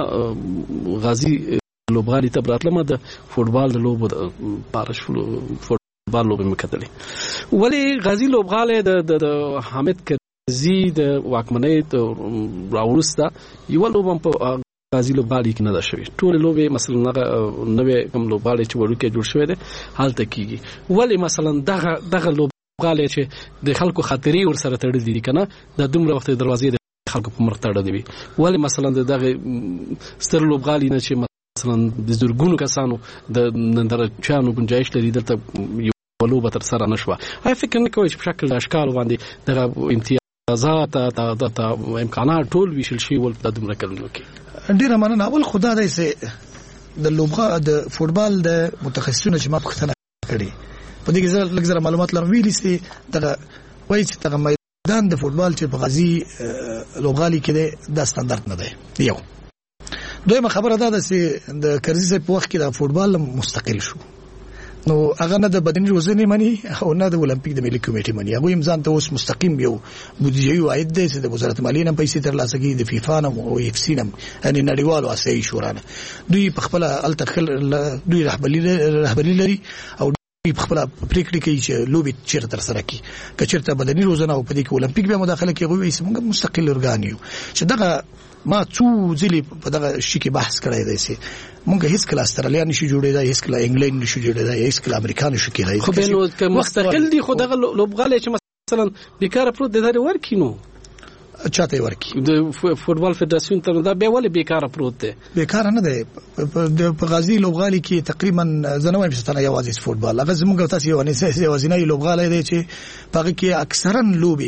Speaker 5: غازی لوبغاړي ته براتلمه د فوتبال د لوبو د پارش فوتبال لوبې مکتلې ولی غازی لوبغاړي د حامد کرزي د واکمنۍ راورسته یو لوبم په غازی لوبغاړي کې نه ده شوی ټول لوبې مثلا نوې کوم لوبغاړي چې ورکه جوړ شوی دی حالت کیږي ولی مثلا دغه لوبغاړي چې د خلکو خاطري ور سره تړلې دي کنه د دومره وخت دروازې د خلکو په مخ تړلې دي ولی مثلا دغه ستر لوبغاړي نه چې مثلا د زورګونو کسانو د نندارچیانو گنجائش لري دلته یو لوبه تر سره نشوه هغه فکر نه کوي چې په شکل د اشکال باندې دغه امتیازات د امکانات ټول ویشل شي ول د دومره کلونو کې
Speaker 6: ډیره مننه اول خدا دې سه د لوبغا د فوتبال د متخصصینو چې ما پوښتنه کړې په دې کې لږ زره معلومات لرم ویلي سي دغه وایي چې دغه میدان د فوتبال چې په غازی لوبغالي کې د ستاندارد نه دی یو دویمه خبره ده چې د کرزي په وخت کې د فوتبال مستقل شو نو هغه نه د بدني روزنې مني او نه د اولمپیک د ملي کمیټې مني هغه امزان ته اوس مستقیم یو بودیجه یو عاید دی چې د وزارت مالیې نه پیسې ترلاسه کوي د فیفا نه او اف سی نه یعنی نړیوالو اساسي شورا نه دوی په خپل التخل دوی رهبري لري او په خپل پریکړې کوي چې لوبي چیرته تر سره کی که چیرته بدني روزنه او په دې کې اولمپیک به مداخله کوي موږ مستقل ارګان یو چې دغه ما څو ځلې په دغه شي کې بحث کړی دی چې مونږ هیڅ کله استرالیا نشي جوړېدای هیڅ کله انګلند نشي جوړېدای هیڅ کله امریکا نشي کېدای
Speaker 5: خو به نو مستقل دي خو دغه لوبغاړي چې مثلا بیکاره پروت دي دا ورکینو
Speaker 6: چاته ورکی
Speaker 5: د فوتبال فدراسیون ته دا به ولې بیکاره پروت دی
Speaker 6: بیکاره نه دی په غازی لوبغاړي کې تقریبا زنویم ستنه یوازې فوتبال هغه زموږ تاسو یو نه یوازې نه لوبغاړي دی چې په کې اکثرا لوبي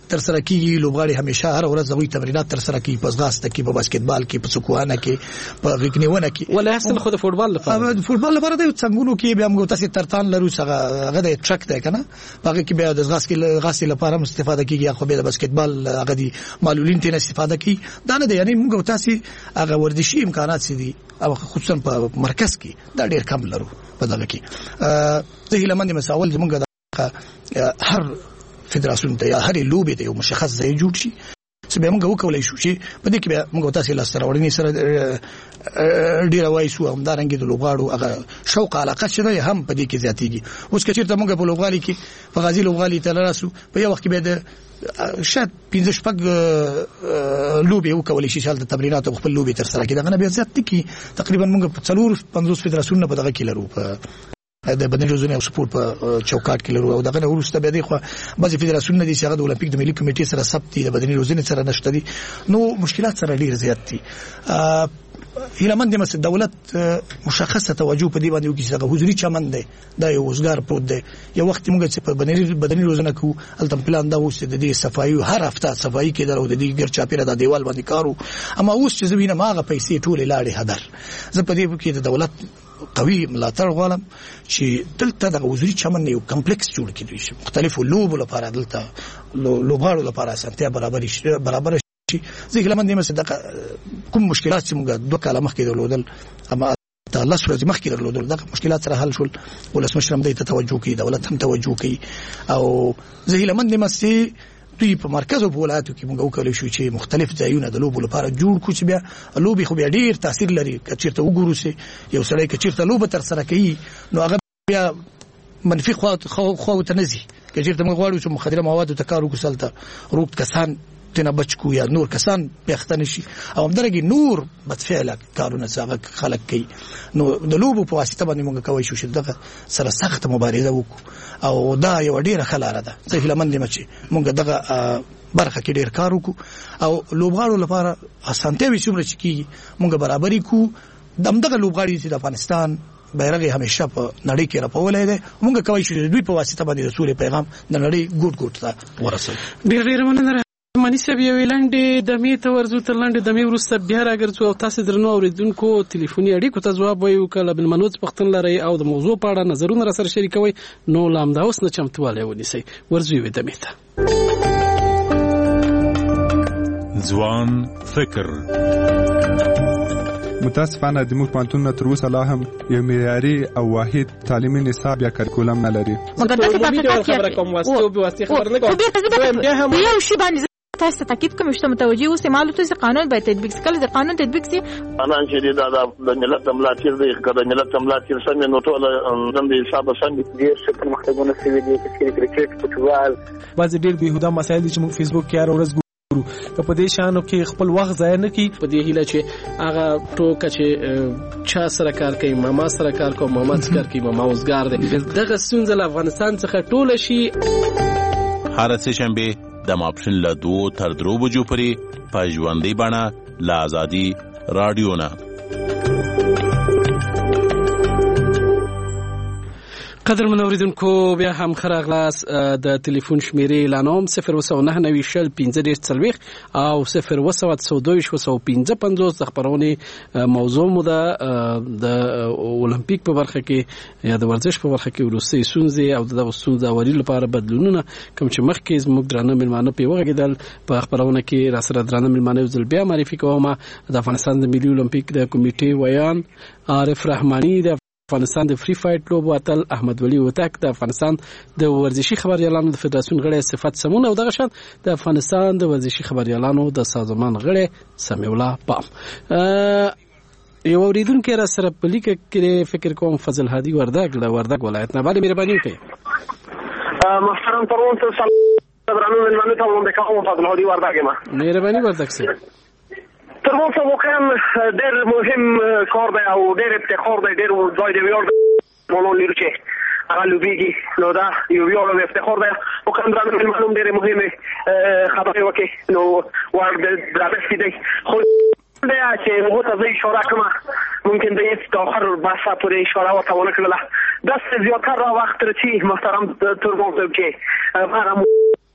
Speaker 6: تر سره کیږي لوبغاړي همیشه هر ورځ دوی تمرینات تر سره کوي په ځغاسته کې په باسکټبال کې په سکوانه کې په غکنیونه کې
Speaker 5: ولا اصل خو د فوټبال
Speaker 6: لپاره د څنګهونو کې بیا موږ تاسو ترتان لرو هغه د ټرک دی کنه هغه کې بیا د غاسې لپاره استفاده کیږي خو بیا د باسکټبال هغه دی معلولین ته استفاده کوي دا نه دی یعنی موږ تاسو هغه ورزشي امکانات دي او خصوصا په مرکز کې دا ډیر کم لرو په دغه کې زه هیله مساول زموږ هر فدراسیون ته یا هر لوبي ته یو مشخص ځای جوړ شي چې به موږ وکولای شو چې په دې کې به موږ تاسو له سره وړاندې سره ډیر وایسو هم دا رنګ د لوبغاړو هغه شوق علاقه چې هم په دې کې زیاتېږي اوس که چیرته موږ په لوبغالي کې په غازی لوبغالي ته راسو په یو وخت کې به د شاید 15 شپږ لوبي وکولای شي چې د تمرینات خپل لوبي تر سره کې دغه نه به زیات کی تقریبا موږ په 50 فدراسیون په دغه کې لرو په د بدن روزنه او سپورت په چوکاټ کې لرو او دغه نه ورسته به دی خو بعضی فدراسیون دي چې هغه د اولمپیک د ملي کمیټې سره ثبت د بدن روزنه سره نشته دي نو مشکلات سره ډیر زیات دي هیلمن د مسجد دولت مشخصه توجه په دی باندې وکړي چې حضوري چمن دی دا یو وزګار پروت دی یو وخت موږ چې په بدن روزنه کو التم پلان دا اوس د دې صفایي هر هفته صفایي کې درو د دې ګر چاپیره د دیوال باندې کارو اما اوس چې زمينه ماغه پیسې ټوله لاړې هدر زه په دې کې د دولت قوي ملاتړ غواړم چې دلته د حضوري چمن یو کمپلیکس جوړ کړي شي مختلفو لوبو لپاره دلته لوبغاړو لپاره سنتیا برابر شي زه هیله مند یم چې کوم مشکلات چې موږ 2 کاله مخکې درلودل اما الله سره مخکې درلودل دا مشکلات سره حل شول ولس مشرم دې ته توجه کوي دولت هم توجه کوي او زه هیله مند یم چې دوی په مرکز او په ولایتو کې موږ وکړو چې مختلف ځایونه د لوبو لپاره جوړ کړو چې بیا لوبي خو بیا ډیر تاثیر لري کچیرته وګورو چې یو سړی کچیرته لوبه تر سره کوي نو هغه بیا منفي خو ته نزي کچیرته موږ غواړو چې مخدره مواد ته کار وکړو روغ کسان تنه بچکو یا نور کسان بيختن شي او همدرګي نور بدفعل کارونه څنګه خلق کوي نو د لوبو په واسطه باندې موږ کوي شو دغه سره سخت مبارزه وکړو او دا یو ډیره خلاره ده زه هیله مند یم چې موږ دغه برخه کې ډیر کار وکړو او لوبغاړو لپاره اسانتیا وي چې کیږي موږ برابرۍ کو دغه لوبغاړي چې د افغانستان بیرغ همیشه په نړۍ کې راپولای دي موږ کوي چې دوی په واسطه باندې د سولې پیغام د نړۍ ګوټ ته ورسوي
Speaker 5: ډیر مننه مانی سبي ویلاندې د میته ورزو تر لاندې د می ورسته بیا راګرځو او تاسو درنو اوریدونکو ټلیفوني اړیکو ته ځواب وایو کله بل منوز پختن لري او د موضوع په اړه نظرونه را سره شریکوي نو لامدا اوس نه چمتواله ونیسي ورزوي وي د میته
Speaker 4: ځوان فکر
Speaker 10: متاسفانه د موږ پانتون تر اوسه لا هم یو معیاري او واحد تعلیمي نصاب یا کریکولم نه لري
Speaker 5: مګر خبره کوم واسطه خبر نه کوم
Speaker 1: یو شی باندې تاسو تاکید کوم چې متوجي اوسه معلومات چې قانون باید تطبیق کړي د قانون تطبیق سي
Speaker 11: انا چې د ملت ملاتیر دی کله ملت ملاتیر سم نو ټول د حساب سم دي چې په مختګونه سوي دي چې کرکټ فوټبال
Speaker 12: بعض ډیر بهوده مسایل چې موږ فیسبوک کې هر ورځ په دې شانو کې خپل وخت ضایع نه کړي
Speaker 5: په دې هیله چې هغه ټوکه چې چا سره کار کوي ماما سره کار کوي ماما سره کار کوي ماما اوسګار دی دغه ستونزه له افغانستان څخه ټوله شي
Speaker 13: هر څه شنبه د ماپښین له 2 تر 3 بجو پورې په ژوندۍ بڼه له ازادي رادیو نه
Speaker 5: قدر منوریدونکو بیا هم خراغلاس د ټلیفون شمیرې اعلانوم 029901540 او 0292215 د خبرونه موضوع مو د اولمپیک په برخه کې یا د ورزش په برخه کې ورسته سونځي او د وسونځ اوري لپاره بدلونونه کوم چې مخکې زموږ درنه ملمانه په وګړي په خبرونه کې را سره درنه ملمانه ځل بیا معرفي کوم د افغانستان د ملي اولمپیک د کمیټې ویان عارف رحماني د افغانستان د فری فایټ لوبو اتل احمد ولی وتاک د افغانستان د ورزشي خبريالانو د فدراسیون غړي صفات سمون او دغه شان د افغانستان د ورزشي خبريالانو د سازمان غړي سمیع الله پام یو اوریدونکو را سره په لیک کې فکر کوم فضل هادي وردګ ولایت نه باندې مهرباني وکړئ
Speaker 11: محترم ترون ته درنو ملمنو ته ومنه کوم فضل هادي وردګ ما
Speaker 5: مهرباني وردګ سره
Speaker 11: تر اوسه واقعا ډېر مهم کار دی او ډېر افتخار دی ډېر ځای دی ویاړ مونږ لرو چې هغه لوبیږي نو دا یو ویاړ او افتخار دی او کوم درنه ملمنو ډېر مهمه خبرې وکړي نو ورته درابستي دی خو دا چې موږ ته اشاره کوم ممکن د هیڅ اخر بحث پورې اشاره وکړو کړله دا زیاتره وخت چې محترم ترغوته کې هغه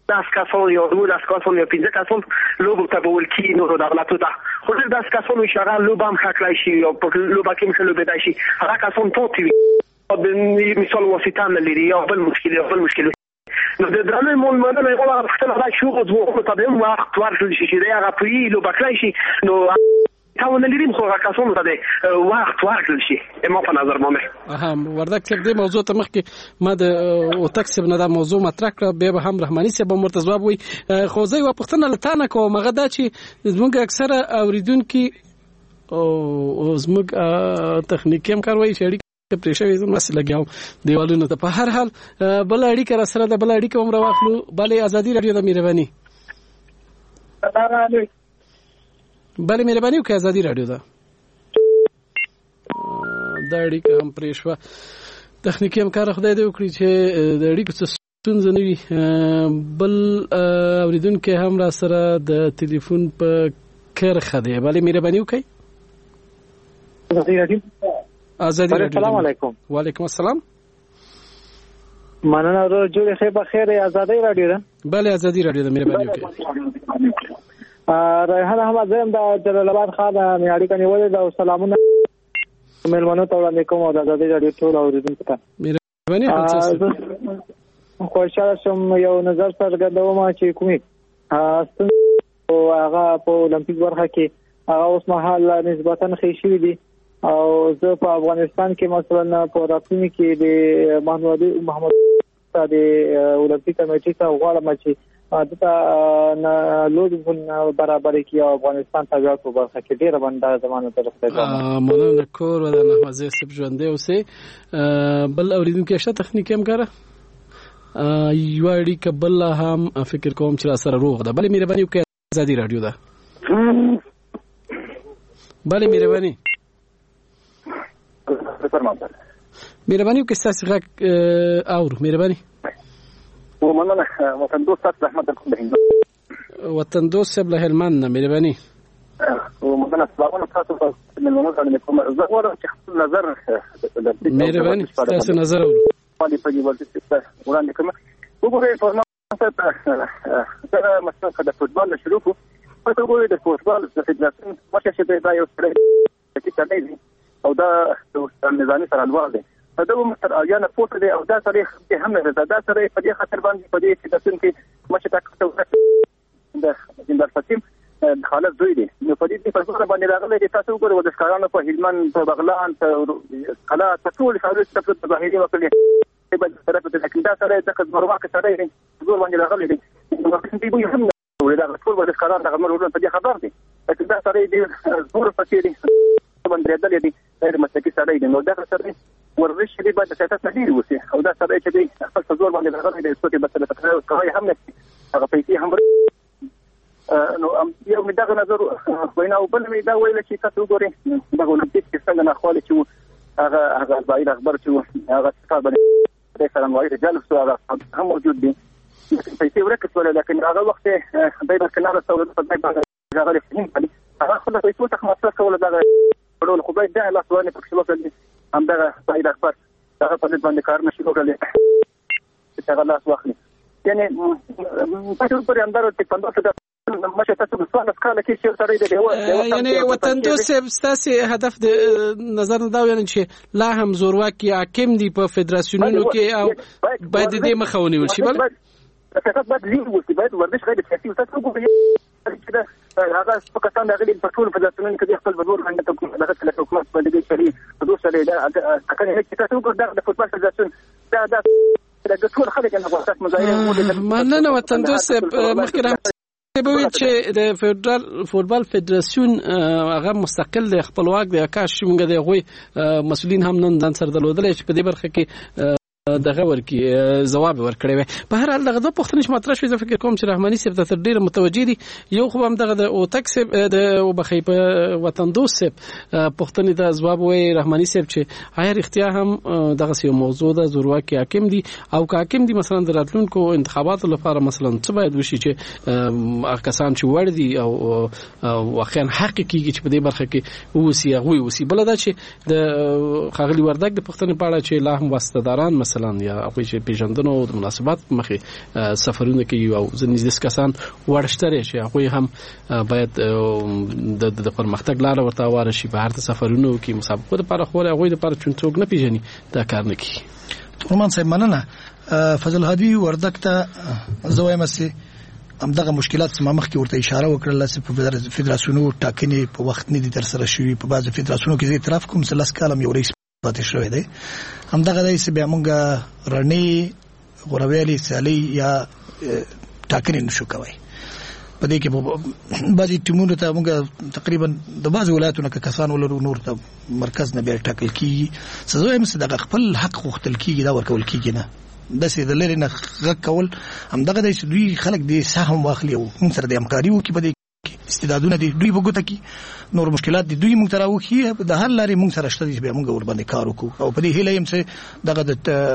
Speaker 11: 10 کسان یا 12 کسان یا 15 کسان لوب ته بول کی نور دولتو ته خو ډېر 10 کسان شغال لوب هم حق شي یا لوب کې مخه لوب دای شي هغه کسان پاتې وي مثال واسطه نه لري یا بل مشکل نو د درنې مول مننه یو لا خپل راځي شو غوښتل ته به وخت ورسول شي چې دا غوړي لوب کړی شي نو تاسو نه لریم خو کسان ته د وخت ورکړل شي ما په نظر باندې
Speaker 5: اهم وردک څه دې موضوع ته مخکې ما د او تکسب نه دا موضوع مطرح کړ به هم رحماني صاحب مرتضی جواب وي خو زه یو پښتنه لته کوم هغه دا چې زموږ اکثره اوریدونکو او زموږ تخنیکی هم کاروي چې پریشوي زما لګیاو دیوالونو ته په هر حال بل اړیکه را سره د بل اړیکه عمر واخلو بلې ازادي رادیو د مهرباني بلې مهرباني او ازادي رادیو دا اړیکه هم پریشوا تخنیکی هم کار خدای دې وکړي چې د اړیکو څه ستونزه نه وي بل اوریدونکو هم را سره د ټلیفون په کرخه دی بلې مهرباني وکړي
Speaker 14: ازادي رادیو السلام علیکم
Speaker 5: وعلیکم السلام
Speaker 14: مننه جوړ خیر بخیر ازادي رادیو ده
Speaker 5: بله ازادي رادیو ده مهرباني وکړئ
Speaker 14: ریحان احمد زم د جلال آباد خان میاړي کني ولې د سلامونه ملمنو ته وړاندې کوم د ازادي رادیو ټول اوریدونکو ته
Speaker 5: مهرباني
Speaker 14: خوشاله شم یو نظر څرګندوم چې کومي او هغه په اولمپیک برخه کې هغه اوس مهال نسبتا ښه شوی دي او زه په افغانستان کې مثلا په راتلونکي کې د محمد د اولمپیک کمیټې ته غواړم چې دته لوډ برابرې کې افغانستان ته ځای په برخه کې ډېر باندې زمانه طرف ته
Speaker 5: مننه کور ودان احمد زیب ژوندې اوسه بل اوریدونکو شته تخنیکی هم کاره یو اړیکه بل هم فکر کوم چې سره روغ ده بلې مهرباني وکړئ ازادي رادیو ده بلې مهرباني مهرباني وکړئ ستاسو غږ اورو مهرباني
Speaker 15: ومننه وطن دوست تاسو احمد الخضر
Speaker 5: وطن دوست صاحب له هلمند مهرباني
Speaker 15: ومننه سلامونه تاسو په ملونو باندې کوم زه غواړم چې خپل نظر
Speaker 5: مهرباني تاسو نظر اورو
Speaker 15: باندې په دې ورته وړاندې کوم وګورئ دا مثلا د فوتبال شروع کو په توګه د فوتبال د فدراسیون مشرشي دا یو څه چې کوي او دا د نظامي سرحدوال دی دا هم تر اجازه پورته دی او دا سره هم نه دا سره په دې خاطر باندې په دې فدراسیون کې مشرک د جندر فاطم خالد دوی دی نو په دې په څیر باندې راغلي د تاسو وګورئ د ښکارانو په هلمند په بغلان په قلا ټول خالد تاسو په ظاهري وکړي په دې طرف ته کې دا سره د کزمروا کې سره دی زور باندې راغلي دی نو په دې هم دا ټول د ښکارانو د غمرونو په دې خبر دی چې دا سره دی زور پکې دی باندې دلې دي غیر مسلکي سره دی نو دا سره ورزش دی باید سیاست نه دی وسی او دا سره چې دی خپل زور باندې راغلی دی څه به مثلا کوي هم نه هغه پیسې هم نو یو مدغه نظر وینا او بل مې دا ویل چې تاسو ګورئ دا اولمپیک کې څنګه نه خالي چې هغه باید خبر چې هغه څه باندې سلام وایي رجال هغه هم موجود دي پیسې ورکړل لکه هغه وخت د کناره سہولت په ځای باندې هغه فهم هغه خپل پیسې ته خلاص کول دا ټول خو باید دا لا سوانه پکې وکړي هم دا باید خبر دا په دې باندې کار نشي کولای چې هغه لاس واخلي یعنی په ټول پر اندر ته 15 مشه تاسو په څوار سکاله کې چې سره دی
Speaker 5: یعنی وطن دوست ستاسو هدف د نظر دا ویل چې لا هم زورواکي حاکم دي په فدراسیونونو کې او باید دې مخاوني ولشي بل
Speaker 15: فقط باید لیم وسی باید ورزش غیر سیاسي تاسو وګورئ چې هغه پاکستان د غلي په ټول فدراسیونونو کې خپل بدور باندې ته دغه کله حکومت باندې شری په دوه سره دا اکه هیڅ تاسو وګورئ د فوتبال فدراسیون دا د ټول خلک نه غواړي مظاهره
Speaker 5: مننه وطن دوست مخکې به چې د فوتبال فدراسیون هغه مستقل دی خپلواک دی کاش موږ د غوي مسؤلین هم نن ځان سره درلودل چې په دې برخه کې دغه ورکی جواب ورکړی وي په هر حال دغه د پښتنش مطرح شوی فکر کوم چې رحماني صاحب ته ډیره متوجي دي یو خو هم دغه د او تکسب د وبخي په وطن دوست صاحب پښتني د جواب وي رحماني صاحب چې هغه اختیار هم دغه یو موضوع د زورواکي حاکم دي او حاکم دي مثلا د راتلونکو انتخاباتو لپاره مثلا څه باید وشي چې کسان چې ور دي او واقعا حق کیږي چې په دې برخه کې وسی هغه وسی بل دا چې د خاغلی وردک د پښتني پاړه چې لا هم واسطداران مثلا یا هغوی چې پیژندنو د مناسبات مخې سفرونه کوي او ځینې کسان ورشتري چې هغوی هم باید د پرمختګ لاره ورته واره شي بهر ته سفرونه کوي مسابقو لپاره خو هغوی لپاره چې څوک نه پیژني دا کار نه کوي.
Speaker 6: تورمان صاحب مننه. فضل هادي وردک ته زوایم سي همدغه مشکلات چې ما مخکې ورته اشاره وکړله چې په فدراسیونو ټاکنې په وخت نه دي ترسره شوي. په بعضو فدراسیونو کې زه اعتراف کوم چې 10 کاله یو رئیس پاتې شوی دی. همدغه دی چې بیا موږ رڼې غورویالې سیالۍ یا ټاکنې نشو کوی. په دې کې بعضې ټیمونو ته موږ تقریبا د بعضو ولایتونو که کسان ولرو نور ته مرکز نه بیا ټاکل کېږي. څه زه وایم چې دغه خپل حق غوښتل کېږي دا ورکول کېږي نه. داسې د لرې نه غږ کول همدغه دی چې دوی خلک دې سهم واخلي او موږ سره د همکاري وکړي. په دې کې استعدادونه دي دوی په ګوته کړي، نور مشکلات دي دوی موږ ته راوښيي. د هر لارې موږ سره شته دي چې بیا موږ ورباندې کار وکړو. او په دې هیله یم چې دغه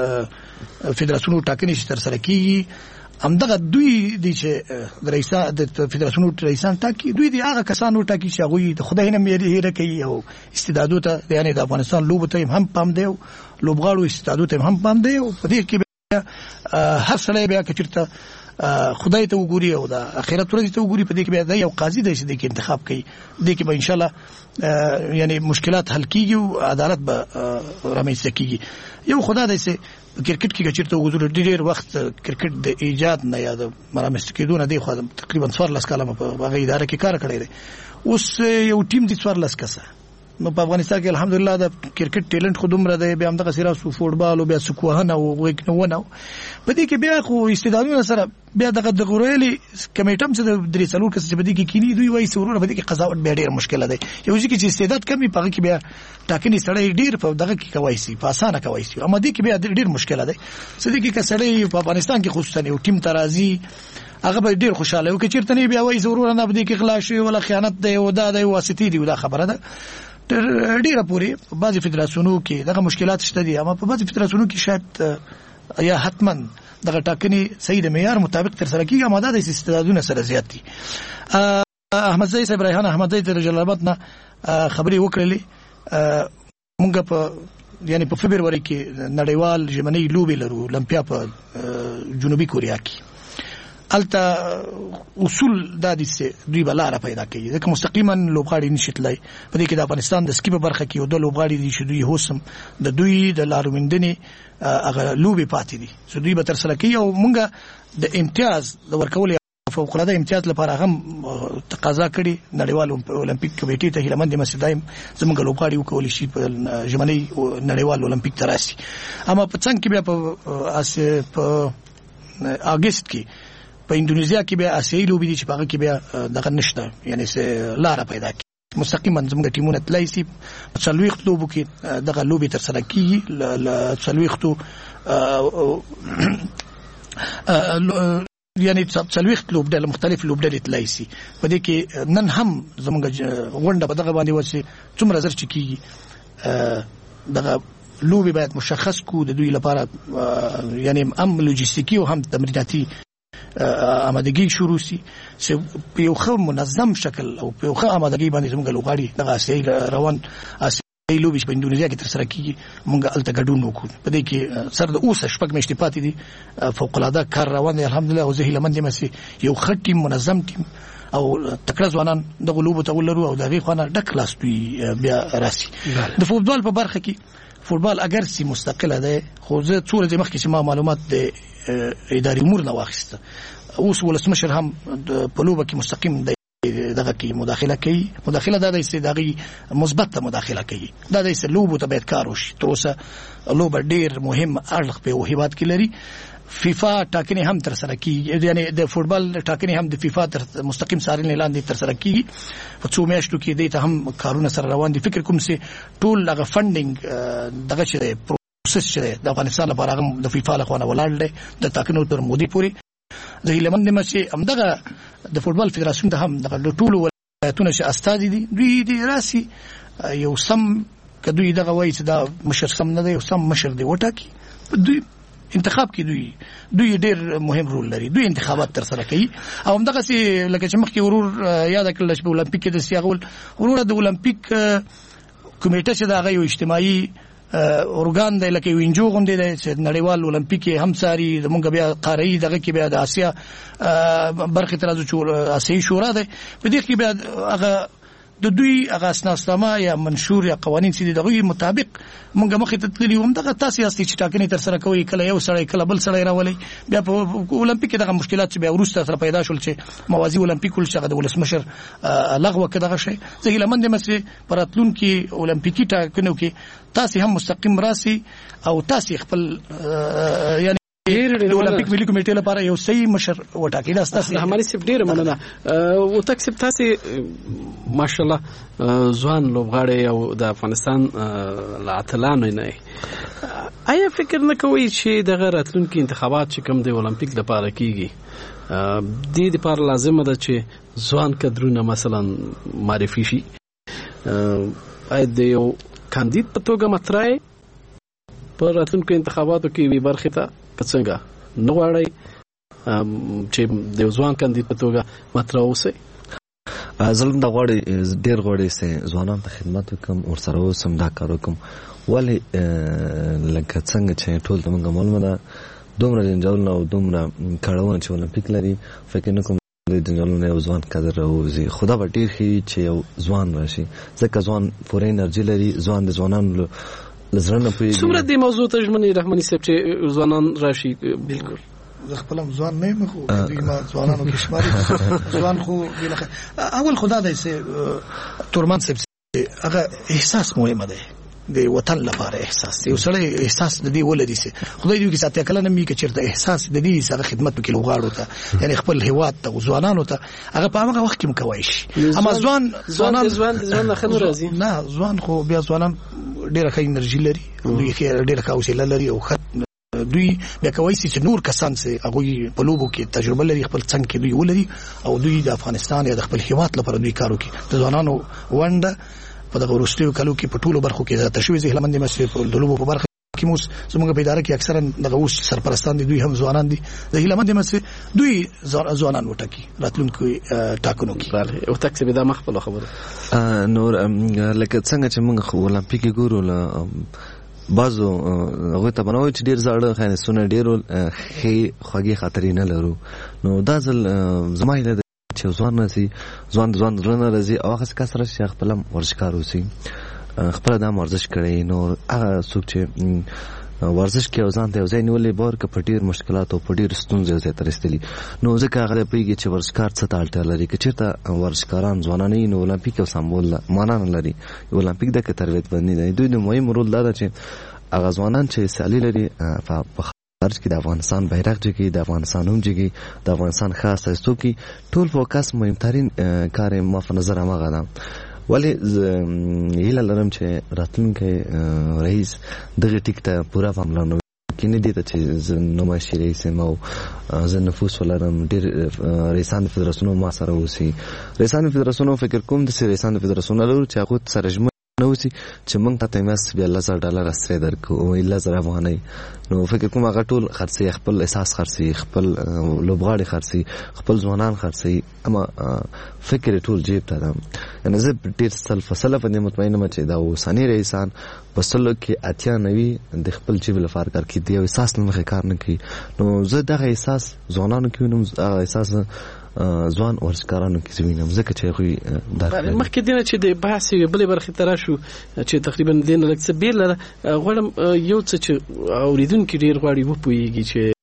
Speaker 6: د فدراسیونو ټاکنې چې ترسره کېږي همدغه دوی دي چې د فدراسیونو رئیسان ټاکي، دوی دي هغه کسانو ټاکي چې هغوی د خدای نه هیره کوي او استعدادو ته یعنې د افغانستان لوبو ته هم پام دی او لوبغاړو استعدادو ته هم پام دی. او په دې کې هر سړی بیا که چېرته خدای ته وګوري او د آخرت ورځې ته وګوري په دې کې بیا د یو قاضي دی چې دې کې انتخاب کوي. دې کې به انشاءالله یعنې مشکلات حل کېږي او عدالت به رامنځته کېږي. یو خدا دی چې کرکټ کې که چېرته وګورو ډېر وخت کرکټ د ایجاد نه یا د رامنځته کېدو نه دی خو تقریبا 14 کاله مې په هغه اداره کې کار کړی دی. اوس یو ټیم دی 14 کسه. نو په افغانستان کې الحمدلله د کرکټ ټیلنټ خو دومره دی، بیا همدغه سره فوټبال او بیا سکوهنه او غوږنونه. په دې کې بیا خو استعدادونه سره بیا دغه د غوړېلې کمیټه هم چې د 3 کس چې په دې کې کینی دوی وایي څورونه په دې کې قضاوت بیا ډېر مشکله دی. یو ځکه چې استعداد کمی په هغه کې بیا ټاکنې سړی ډېر په دغه کې کوي سي په اسانه کوي سي، اما دې کې بیا ډېر مشکله دی. څه دې کې سړی په افغانستان کې خصوصا یو ټیم ترازی هغه به ډېر خوشاله وي. که چېرته نه بیا وایي ضرور نه بده کې غلا شي ولا خیانت دی او دا د واسطې دی دا خبره ده. ډیره پوری بعضی فدراسیونو کې دغه مشکلات شته دي، اما په بعضی فدراسیونو کې شاید یا حتما دغه ټاکنې صحیح د معیار مطابق تر سره کیږي. اما دا د استعدادونو سره زیات دي. احمد زئی صاحب ریحان احمد زئی د جلال آباد نه خبرې وکړلې. موږ په یعنی په فبرवरी کې نړیوال ژمنۍ لوبې لرو اولمپیا په جنوبي کوریا کې. الته اصول دا دي چې دوی بلاره پیدا کوي ځکه مستقیما لوبغاړي نشي تلای. په دې کې د افغانستان د سکی په برخه کې یو د لوبغاړي دي چې دوی هوسم د دوی د لارومندنې هغه لوبې پاتې دي چې دوی به تر سره کوي. او موږ د امتیاز د ورکول فوق العاده امتیاز لپاره هم تقاضا کړي نړیوال اولمپیک کمیټې ته. هیله مند یم چې دایم زموږ لوبغاړي وکولی شي په ژمنۍ نړیوال اولمپیک ته راشي. اما په څنګ کې بیا په اگست کې په اندونیزیا کې بیا آسیایي لوبې دي چې په هغه کې بیا دغه نشته، یعنی لاره پیدا کړي مستقیما زموږ ټیمونه تلای شي. په 40 لوبو کې دغه لوبې تر سره کېږي. ل 40 یعنی 40 لوبډلې مختلف لوبډلې تلای شي. په دې کې نن هم زموږ غونډه په دغه باندې وشي څومره زر چې کېږي دغه لوبې باید مشخص کو د دوی لپاره، یعنی هم لوجستیکي او هم تمریناتي آمادګي شروع شي چې په یو ښه منظم شکل او په یو ښه آمادګي باندې زموږ لوبغاړي دغه آسیایي روان آسیایي لوبې په اندونیزیا کې تر سره کېږي موږ هلته ګډون وکړو. په دې کې سر د اوسه 6 میاشتې پاتې دي فوق العاده کار روان دی الحمدلله. او زه هیله مند یم چې یو ښه ټیم منظم ټیم او تکړه ځوانان دغه لوبو ته ولرو او د هغې خوا نه ډک لاس دوی بیا راسي. د فوټبال په برخه کې فوټبال اگر سي مستقله ده، خو زه څو ورځې مخکې چې ما معلومات د اداري امور نه واخیسته. اوس ولسمشر هم په لوبه کې مستقیم دغه کې مداخله کوي. مداخله دا د استداغي مثبت مداخله کوي. دا د لوبو ته باید کار وشي. تر اوسه لوبه ډیر مهم اړخ په هیواد کې لري. فیفا ټاکنې هم تر سره کیږي، یعنی د فوټبال ټاکنې هم د فیفا تر مستقیم څارنې لاندې تر سره کیږي. په څو میاشتو کې دې ته هم کارونه سره روان دي. فکر کوم چې ټول هغه فنډینګ دغه چې پروسس چې د افغانستان لپاره هم د فیفا لخوا نه ولاړ دی د ټاکنو تر مودې پورې. زه هیله مند یم چې همدغه د فوټبال فدراسیون ته هم دغه ټولو ولایتونه چې استازي دي دوی دې راسي یو سم که دوی دغه وایي چې دا مشر سم نه دی یو سم مشر دی وټاکي. دوی انتخاب کې دوی ډېر مهم رول لري. دوی انتخابات تر سره کوي. او همدغه سي لکه چې مخکې ورور یاد کړل چې په اولمپیک کې د سیاغول ورور د اولمپیک کمیټه چې دا غو اجتماعي اورګان دی لکه وینجو غونډې دی چې نړیوال اولمپیک هم ساري زمونږ بیا قاره‌ای دغه کې بیا د آسیا برخه ترازو چې آسیایي شورا دی په دې کې بیا هغه د دوی هغه اسناسنامه یا منشور یا قوانين چې دغه مطابق موږ مخې ته تللی وم دغه تاسو یاستي چې ټاکنې تر سره کوي کله یو سړی کله بل سړی راولي بیا په اولمپیک دغه مشکلات چې بیا ورسته سره پیدا شول چې موازی اولمپیک ول شغه د ولسمشر لغوه کړه شي زه هیله مند یم چې پراتلون کې اولمپیکي ټاکنو کې تاسو هم مستقیم راسي او تاسو خپل یعنی د اولمپیک ملي کمیټې لپاره یو صحیح مشر وټاکي دا ستاسو
Speaker 5: هماري سپ ډیره مننه او تکسب تاسو ماشاءالله ځوان لوبغاړي او د افغانستان لاعتلانو نه آیا فکر نه کوي چې د راتلونکو انتخابات چې کوم د اولمپیک لپاره کیږي د دې لپاره لازم ده چې ځوان کډرونه مثلا معرفي شي آیا د یو کاندید په توګه مطرح په راتلونکو انتخاباتو کې وی برخه ته څنګه نو غواړي چې د ځوان کاندید په توګه مطرح اوسئ
Speaker 7: زلم دا غواړي ډیر غواړي چې ځوانان ته خدمت وکم او سره اوسم دا کار وکم ولی لکه څنګه چې ټول زموږ معلومه ده دومره جنجالونه او دومره کړهونه چې اولمپیک لري فکر نه کوم د جنجالونه یو ځوان کادر راوځي خدا به ډیر ښه چې یو ځوان راشي ځکه ځوان پوره انرژي لري ځوان د ځوانانو لزرنه په
Speaker 5: څومره د موضوع ته ژمنې رحماني صاحب چې ځوانان راشي بالکل
Speaker 6: زه خپل ځوان نه یم خو دوی ما ځوانانو کې شماري ځوان خو اول خدا دی چې تورمان صاحب هغه احساس مهمه ده د وطن لپاره احساس یو سړی احساس د دې ولدي سي خدای دې کې ساتي کله نه می کې چیرته احساس د دې سره خدمت وکړي لوغاړو ته یعنی خپل هیواد ته ځوانانو ته هغه په هغه وخت کې مکوي شي اما ځوان خنو راځي نه ځوان خو بیا ځوانان ډیره ښه انرژي لري دوی ډیره ښه حوصله لري او دوی بیا کوي چې نور کسان سي هغه په لوبو کې تجربه لري خپل څنګه کې دوی ولري او دوی د افغانستان یا د خپل هیواد لپاره دوی کار کوي د ځوانانو ونده په دغه وروستیو کلو کې په ټولو برخو کې تشویش هلمند مسئله په دلوبو په برخه کې موږ زموږ په اداره کې اکثرا دغه اوس سرپرستان دي دوی هم ځوانان دي د هلمند مسئله دوی ځوانان وټاکي راتلونکو ټاکنو کې
Speaker 5: بله او تکسب د مخبل خبره
Speaker 7: نور لکه څنګه چې موږ اولمپیک ګورو بعضو هغه ته بنوي چې ډیر زړه خانسونه ډیرو خوږی خاطرې نه لرو نو دا ځل زمایله چې ځوان نسی ځوان درنه راځي او هغه کسره چې خپل ورزشکار اوسي خپل د ورزش کړي نو هغه څوک چې ورزش کوي ځان ته ځای نیولې بار ک پټیر مشکلات او پټیر ستونزې زه ترستلي نو ځکه هغه پیږي چې ورزشکار څه تالټه لري چې چیرته ورزشکاران ځوانان نو اولمپیک او سمبول معنا نه لري اولمپیک د کترویت باندې دی دوی د مهم رول لري چې هغه ځوانان چې سالي لري په خارج کې د افغانستان بیرغ جګي د افغانستان هم جګي د افغانستان خاص استو کې ټول فوکس مهمترین کار ما په نظر هغه ده ولی هیله لرم چې راتلونکي رئیس دغه ټیک ته پورا پاملرنه کینې دي چې نمایشي رئیس مو زه نفوس ولرم ډیر رئیسان فدراسیونو ما سره اوسي رئیسان فدراسیونو فکر کوم د رئیسان فدراسیونو لرو چې هغه سره نو چې موږ ته تماس بیا $1000 سره درکو او $1000 افغانۍ نو فکر کوم هغه ټول خرڅي خپل اساس خرڅي خپل لوبغاړي خرڅي خپل ځوانان خرڅي اما فکر ټول جیب ته ده یعنی زه ډیر فصله په مطمئنه مچ دا وسانی رئیسان پسلو کې اتیا نوي د خپل جیب لپاره کار کوي دی اساس نه کار نه کوي نو زه دغه احساس ځوانانو کې نو هغه احساس ځوان ورزشکارانو کې زمينه ځکه چې خو دا
Speaker 5: مخکې دینه چې د بحث بلې برخې تر شو چې تقریبا دین لکه بیل غوړم یو څه چې اوریدونکو ډیر غواړي و پويږي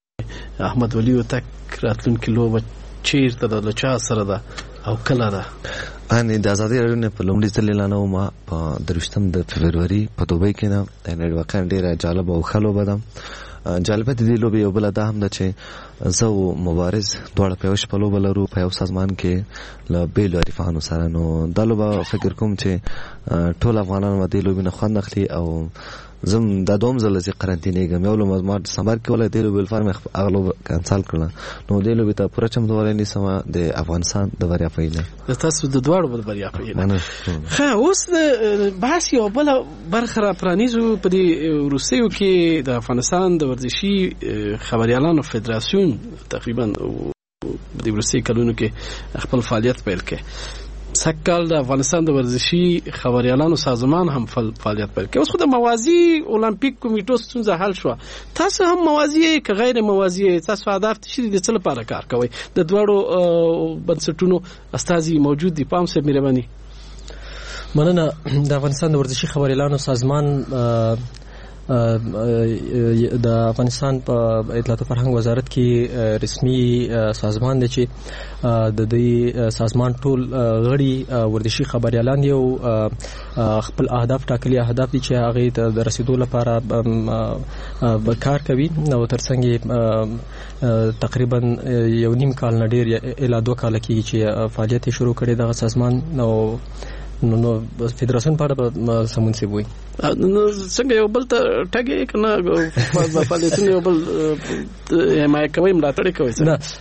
Speaker 5: چې احمد ولی او تک راتلونکو لوب چیرته د لچا سره ده او کله ده
Speaker 7: ان د ازادي راډیو په لومړي ځل اعلان ما په 23 د فبرवरी په دوبۍ کې نه د نړۍ واقعا ډیره جالب او خلو بدم جالب دي لوبي یو بل ده هم ده چې زه مبارز دواړه په یو شپلو بلرو په یو سازمان کې ل بیل عارفانو سره نو د لوبه فکر کوم چې ټول افغانان مده لوبي نه خوند اخلي او زم د دوم زل چې قرنټینې ګم یو لومز ما سمبر کې ولې د لوبي فارم اغلب کانسل کړل نو د لوبي ته پوره چم دوه نه سما د افغانستان د بریا پیله
Speaker 5: تاسو د دوړو د بریا پیله خا اوس د بحث یو بل برخه پرانیزو په دې روسیو کې د افغانستان د ورزشي خبريالانو فدراسیون تقریبا د روسي کلونو کې خپل فعالیت پیل کړ سکه‌کال د افغانستان د ورزشي خبريالانو سازمان هم فعالیت پیل کړ. اوس خو د موازی اولمپیک کمیټو ستونزه حل شو. تاسو هم موازی که غیر موازی تاسو اهداف تشریح د څه لپاره کار کوي؟ د دوړو بنسټونو استازي موجود دي. پام سره مهرباني.
Speaker 9: مننه. د افغانستان د ورزشي خبريالانو سازمان د افغانستان په اطلاعات او فرهنګ وزارت کې رسمي سازمان دی چې د دې سازمان ټول غړي ورزشي خبريالان یو خپل اهداف ټاکلي اهداف دي چې هغه ته د رسیدو لپاره کار کوي. نو ترڅنګ تقریبا یو نیم کال نه ډیر اله 2 کال کېږي چې فعالیت شروع کړي دغه سازمان. نو فدراسیون په سمون سی وي
Speaker 5: نو څنګه یو بل ته ټاګي کنه فعالیتونه یو بل حمایت کوي ملاتړ کوي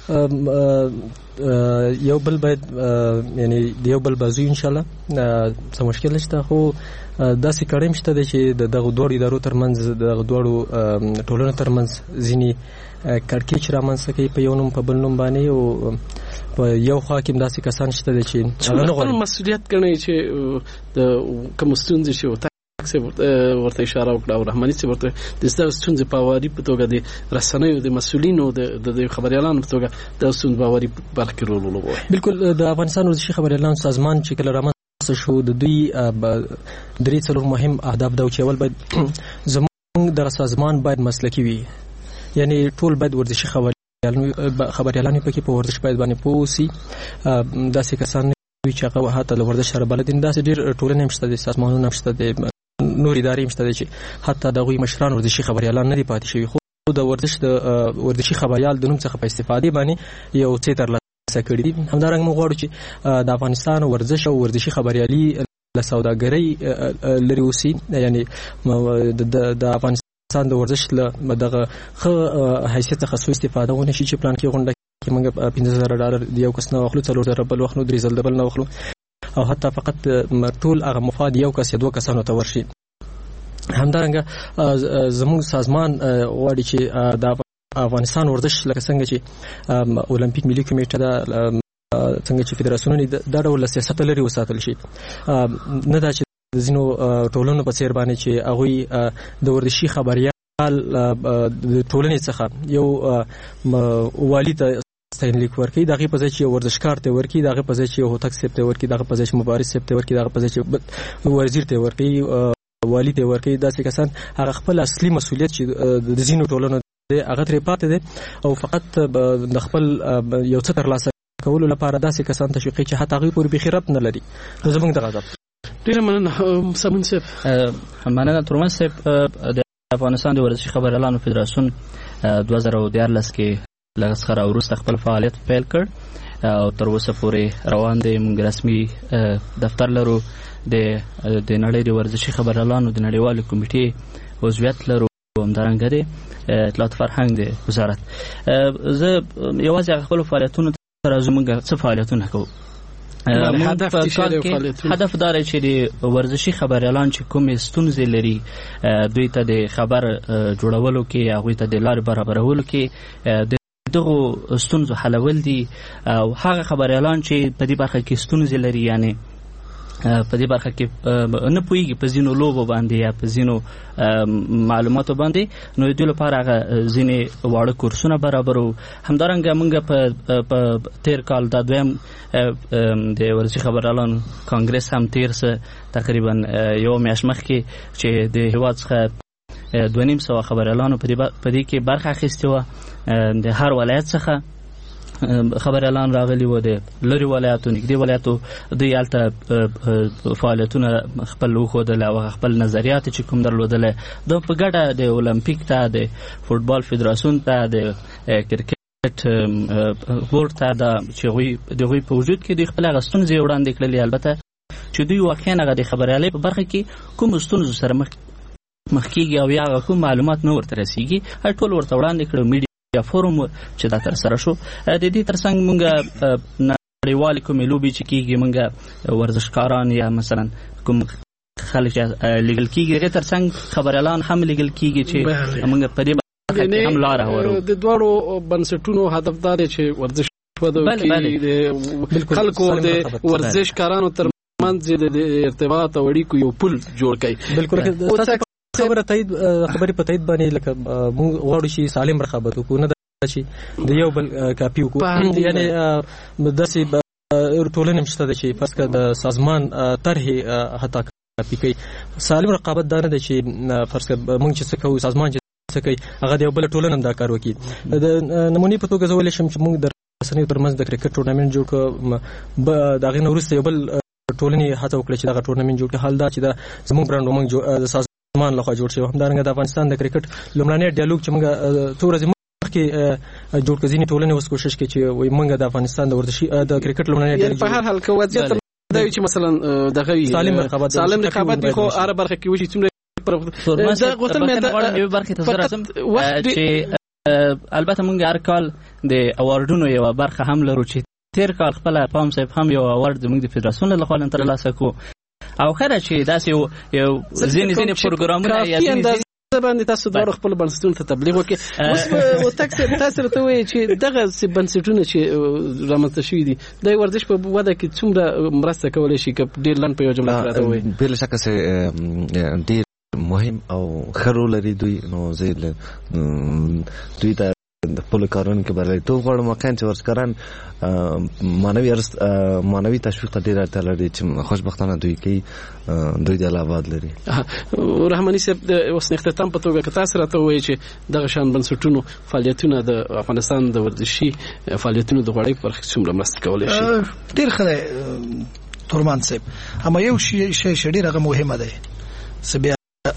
Speaker 5: یو بل باید یعنی یو بل بازو ان شاء الله څه مشکل نشته. خو داسې کړم شته چې دغه دوه ادارو ترمنځ دغه دوه ټولنو ترمنځ ځینی کړکېچ رامنځته کوي په یو نوم په بل نوم باندې او په یو خوا کې داسې کسان شته چې هغه نه غواړي مسؤلیت کوي چې د کوم ستونزې شي او تاسو ورته اشاره وکړه او رحماني چې ورته د ستونزې په واري په توګه د رسنیو د مسؤلینو د خبريالانو په توګه د ستونزې په واري برخه رول ولوبوي. بالکل د افغانستان ورزشي خبريالانو سازمان چې کله رامنځته شو د دوی درې څلور مهم اهداف دا چې اول باید زموږ د سازمان باید مسلکي وي، یعنی ټول باید ورزشي خبريالان پکې په ورزش باید باندې پوسی داسې کسان وي چې هغه حتی له ورزش سره بلد دي. داسې ډېر ټولنې مشته دي، سازمانونه مشته دي، نور ادارې مشته دي چې حتی دغوی مشران ورزشي خبريالان نه دي پاتې شوي. خو د ورزشي خبريال د نوم څخه په استفادې باندې یو څه ترلاسه کړي دي. همدارنګه موږ غواړو چې د افغانستان ورزش او ورزشي خبريالي له سوداګرۍ لري اوسي، یعنی د افغانستان د ورزش له دغه ښه حیثیت څخه سوء استفاده ونه شي چې پلان کې غونډه کې موږ $15,000 د یو کس نه واخلو، 4,000 بل وخت نو 3,000 بل نه واخلو او حتی فقط ټول هغه مفاد یو کس یا دوه کسانو ته ورشي. همدارنګه زموږ سازمان غواړي چې د افغانستان ورزش لکه څنګه چې اولمپیک ملي کمیټه دا څنګه چې فدراسیونونه دا ډول سیاست لري وساتل شي، نه دا چې د ځینو ټولنو په څیر باندې چې هغوی د ورزشي خبريال د ټولنې څخه یو والي ته ستاینلیک ورکړي، دغه په ځای چې ورزشکار ته ورکړي، دغه په ځای چې هوتک سیب ته ورکړي، دغه په ځای چې مبارز سیب ته ورکړي، دغه په ځای چې وزیر ته ورکړي، والي ته ورکړي. داسې کسان هغه خپل اصلي مسؤلیت چې د ځینو ټولنو دی هغه ترې پاتې دی او فقط د خپل یو څه ترلاسه کولو لپاره داسې کسان تشویقي چې حتی هغوی پورې بیخي ربط نه لري. نو زموږ دغه هدف. ډېره مننه سمون صاحب.
Speaker 8: مننه تورمن صاحب. د افغانستان د ورزشي خبريالانو فدراسیون 2014 کې لږ څخه وروسته خپل فعالیت پیل کړ او تر اوسه پورې روان دی. موږ رسمي دفتر لرو د نړۍ د ورزشي خبريالانو د نړیوالې کمیټې عضویت لرو، همدارنګه د اطلاعات فرهنګ د وزارت. زه یوازې خپل فعالیتونو سره زموږ څه فعالیتونه کوو. هدف دا دی چې د ورزشي خبريالان چې کومې ستونزې لري دوی ته د خبر جوړولو کې، هغوی ته د لارې برابرولو کې د دغو ستونزو حلول دي. او هغه خبريالان چې په دې برخه کې ستونزې لري، یعنی په دې برخه کې نه پوهیږي په ځینو لوبو باندې یا په ځینو معلوماتو باندې، نو د دوی لپاره هغه ځینې واړه کورسونه برابرو. همدارنګه موږ په تیر کال دا دویم د ورزشي خبريالانو کانګرس هم تیر څه تقریبا یو میاشت مخکې چې د هېواد څخه 2,500 خبريالانو په دې کې برخه اخیستې وه. د هر ولایت څخه خبريالان راغلي وو، د لرې ولایاتو نږدې ولایاتو دوی هلته فعالیتونه خپل وښودل او خپل نظریات چې کوم درلودل دا په ګډه د اولمپیک ته، د فوټبال فدراسیون ته، د کرکټ بورډ ته چې هغوی په وجود کې دوی خپل هغه ستونزې وړاندې کړلې. البته چې دوی واقعا هغه د خبريالۍ په برخه کې کوم ستونزو سره مخ کېږي او یا کوم معلومات نه ورته رسېږي ټول ورته وړاندې کړو. یا فورم چې دا تر سره شو. د دې ترڅنګ موږ نړیوالې کومې لوبې چې کېږي موږ ورزشکاران یا مثلا کوم خلک لیږل کېږي، هغې ترڅنګ خبريالان هم لیږل کېږي چې موږ په دې برخه کې هم لاره هوارو.
Speaker 5: د دواړو بنسټونو هدف دا دی چې ورزش رشوت کې خلکو د ورزش کارانو ترمنځ د ارتباط او اړیکو یو پل جوړ کړي.
Speaker 9: بالکل خبره تایید خبرې په تایید باندې لکه موږ غواړو چې سالم رقابت وکړو، نه چې د یو بل کاپي وکړو. یعنی داسې ټولنې مشته ده چې فرض کړه د سازمان طرحې حتی کاپي کوي. سالم رقابت دا نه ده چې فرض کړه موږ چې څه کوو سازمان چې څه کوي هغه د یو بل ټولنه هم دا کار وکړي. د نمونې په توګه زه ویلی شم چې موږ د رسنیو ترمنځ د کرکټ ټورنامنټ جوړ کړو، د هغې نه وروسته یو بل ټولنې هڅه وکړه چې دغه ټورنامنټ جوړ کړي. حال دا چې دا زموږ برانډ موږ د سازمان لخوا جوړ شوی. همدارنګه د افغانستان د کرکټ لومړنی ډیالوګ چې موږ څو ورځې مخکې جوړ کړ، ځینې ټولنې اوس کوشش کوي چې وایي موږ د افغانستان د ورزشي د کرکټ لومړنی ډیالوګ
Speaker 5: په هر حال کې وضعیت دا چې مثلا دغه سالم رقابت خو هر برخه کې وشي څومره دا غوښتل مې د
Speaker 8: برخه ته رسم چې البته موږ هر کال د اوارډونو یو برخه هم لرو چې تیر کال خپل پام صاحب هم یو اوارډ زموږ د فدراسیون له خوا ترلاسه کو او خره چې داسې یو ځینې پروګرامونه یا
Speaker 5: باندې تاسو د خپل بنسټونو ته تبلیغ وکړي. اوس تاسو ته وایي چې دغه بنسټونه چې رامنځته شوي دي د ورزش په وده کې څومره مرسته کولی شي که ډېر لنډ په یو جمله کې راته ووایي؟
Speaker 7: بلا شکه چې ډېر مهم او ښه رول لري دوی. نو زه دوی ته د خپلو کارونو کې بریالیتوب غواړم. واقعا چې ورزشکاران معنوي تشویق ته ډېره اړتیا لري چې خوشبختانه دوی کوي. دوی د الله آباد لري.
Speaker 5: رحماني صاحب د اوس اختتام په توګه که تاسو راته ووایئ چې دغه شان بنسټونو فعالیتونه د افغانستان د ورزشي فعالیتونو د غوړۍ په برخه کې څومره مرسته کولی شي؟
Speaker 6: ډېر ښه دی تورمان صاحب. اما یو شی ډېر هغه مهمه دی چې بیا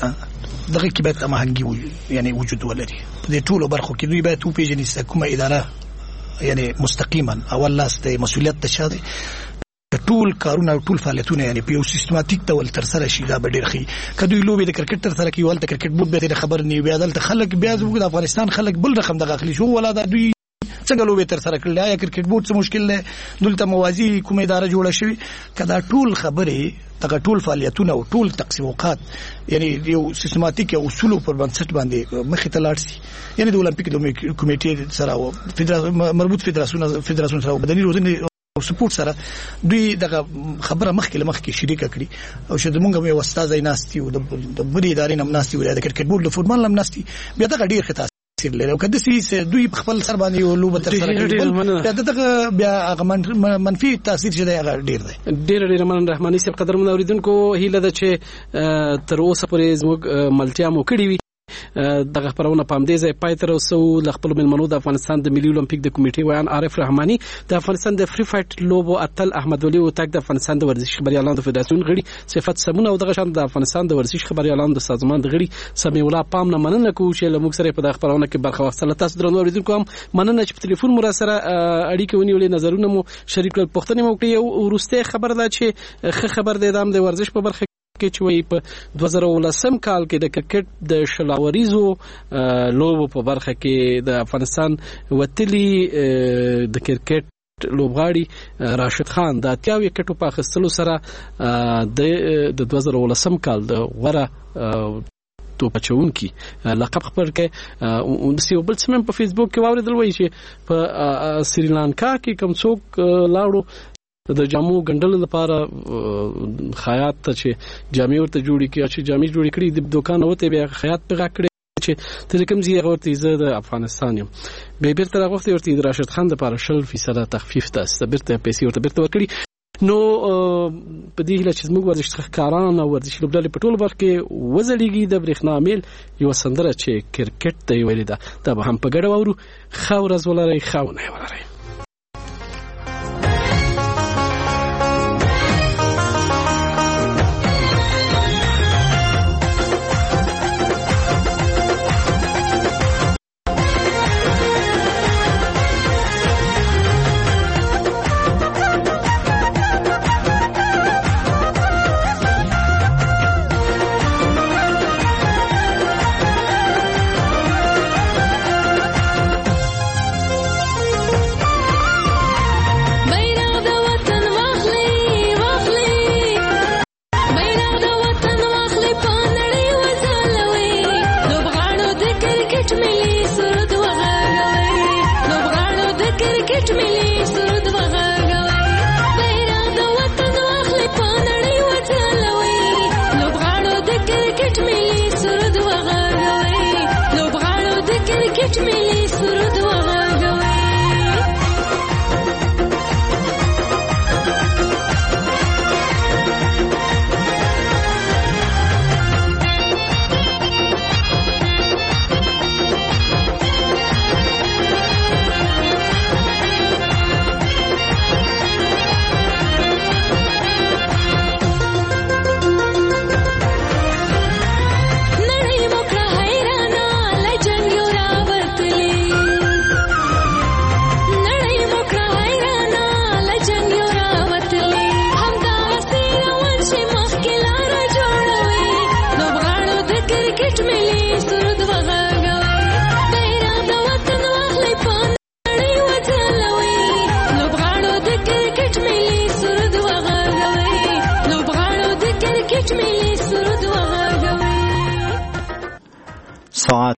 Speaker 6: دغه کې باید هماهنګي یعنی وجود ولري. په دې ټولو برخو کې دوی باید وپېژني چې کومه اداره یعنی مستقیما اول لاس ته مسؤلیت ته شاده ټول کارونه او ټول فعالیتونه یعنی په یو سیستماتیک ډول تر سره شي. دا به ډېر ښه کدوې لوبې د کرکټ تر سره کوي ولته کرکټ بورډ به خبر نه وي دلته خلک بیا زموږ د افغانستان خلک بل رقم دغه اخلي شو ولا دا دوی څنګه لوبې تر سره کړل. یا کرکټ بورډ څه مشکل دی دلته موازی کومه اداره جوړه شوی کدا ټول خبره دغه ټول فعالیتونه او ټول تقسیمات یعنی یو سیستماتیک اصول پر بنسټ باندې مخې ته لاړ شي. یعنی د اولمپیک کمیټې سره او مربوط فدراسیون سره بدني روزنې او سپورت سره دوی دغه خبره مخکې شریکه کړي او چې موږ یو استاد ناشتي او د بری ادارې نم ناشتي ولې د کرکټ بورډ د فوټبال نم ناشتي بیا دغه ډیر ښه تاثیر لري. او کله چې دوی په خپل سر باندې یو لوبه تر سره کوي دغه بیا هغه منفي تاثیر چې دی هغه ډیر دی.
Speaker 5: ډیر مننه رحماني صاحب. قدرمن اوریدونکو هیله ده چې تر اوسه پورې زموږ ملتیا مو کړې وي. دغه خبرونه په همدې ځای پای ته رسوو. له خپلو مېلمنو د افغانستان د ملي اولمپیک د کمیټې ویان عارف رحماني، د افغانستان د فری فایټ لوبو اتل احمد ولي هوتک، د افغانستان د ورزشي خبریالانو د فدراسیون غړي صفت سمون او دغه شان د افغانستان د ورزشي خبریالانو د سازمان د غړي سمیع الله پام نه مننه کوو چې له موږ سره په دغه خبرونه کې برخه واخیستله. تاسو درنو اوریدونکو هم مننه چې په ټلیفون مو سره اړیکه ونیولې، نظرونه مو شریک کړل، پوښتنې مو وکړې. یو وروستی خبر ده چې ښه خبر دی د ورزش په برخه کې چې وایي په 2019 کال کې د کرکټ د شلاوریزو لوبو په برخه کې د افغانستان وتلي د کرکټ لوبغاړي راشد خان د 80 وکټو په اخیستلو سره د 2019 کال د غوره توپچونکي لقب خبر کې یو بل څه په فیسبوک کې واوریدل وایي چې په سریلانکا کې کوم څوک لاړو د جامو ګندل لپاره خیاط ته چې جامې ورته جوړې کړي چې جامې جوړې کړي د دکان وته بیا خیاط پیغه کړي چې تر کوم ځای ورته زه د افغانستان یم به بیرته راغوښتي ورته د راشد خان لپاره 0% تخفیف تاسو بیرته پیسې ورته بیرته ورکړي. نو په دې هیله چې موږ ورزشکاران او ورزشي لوبډلې په ټول برخه کې وزړیږي. د برېښنا میل یو سندره چې کرکټ ته ویل ده دا به هم په ګډه وورو. ښه ورځ ولرئ، ښه ونې ولرئ.
Speaker 16: Catch me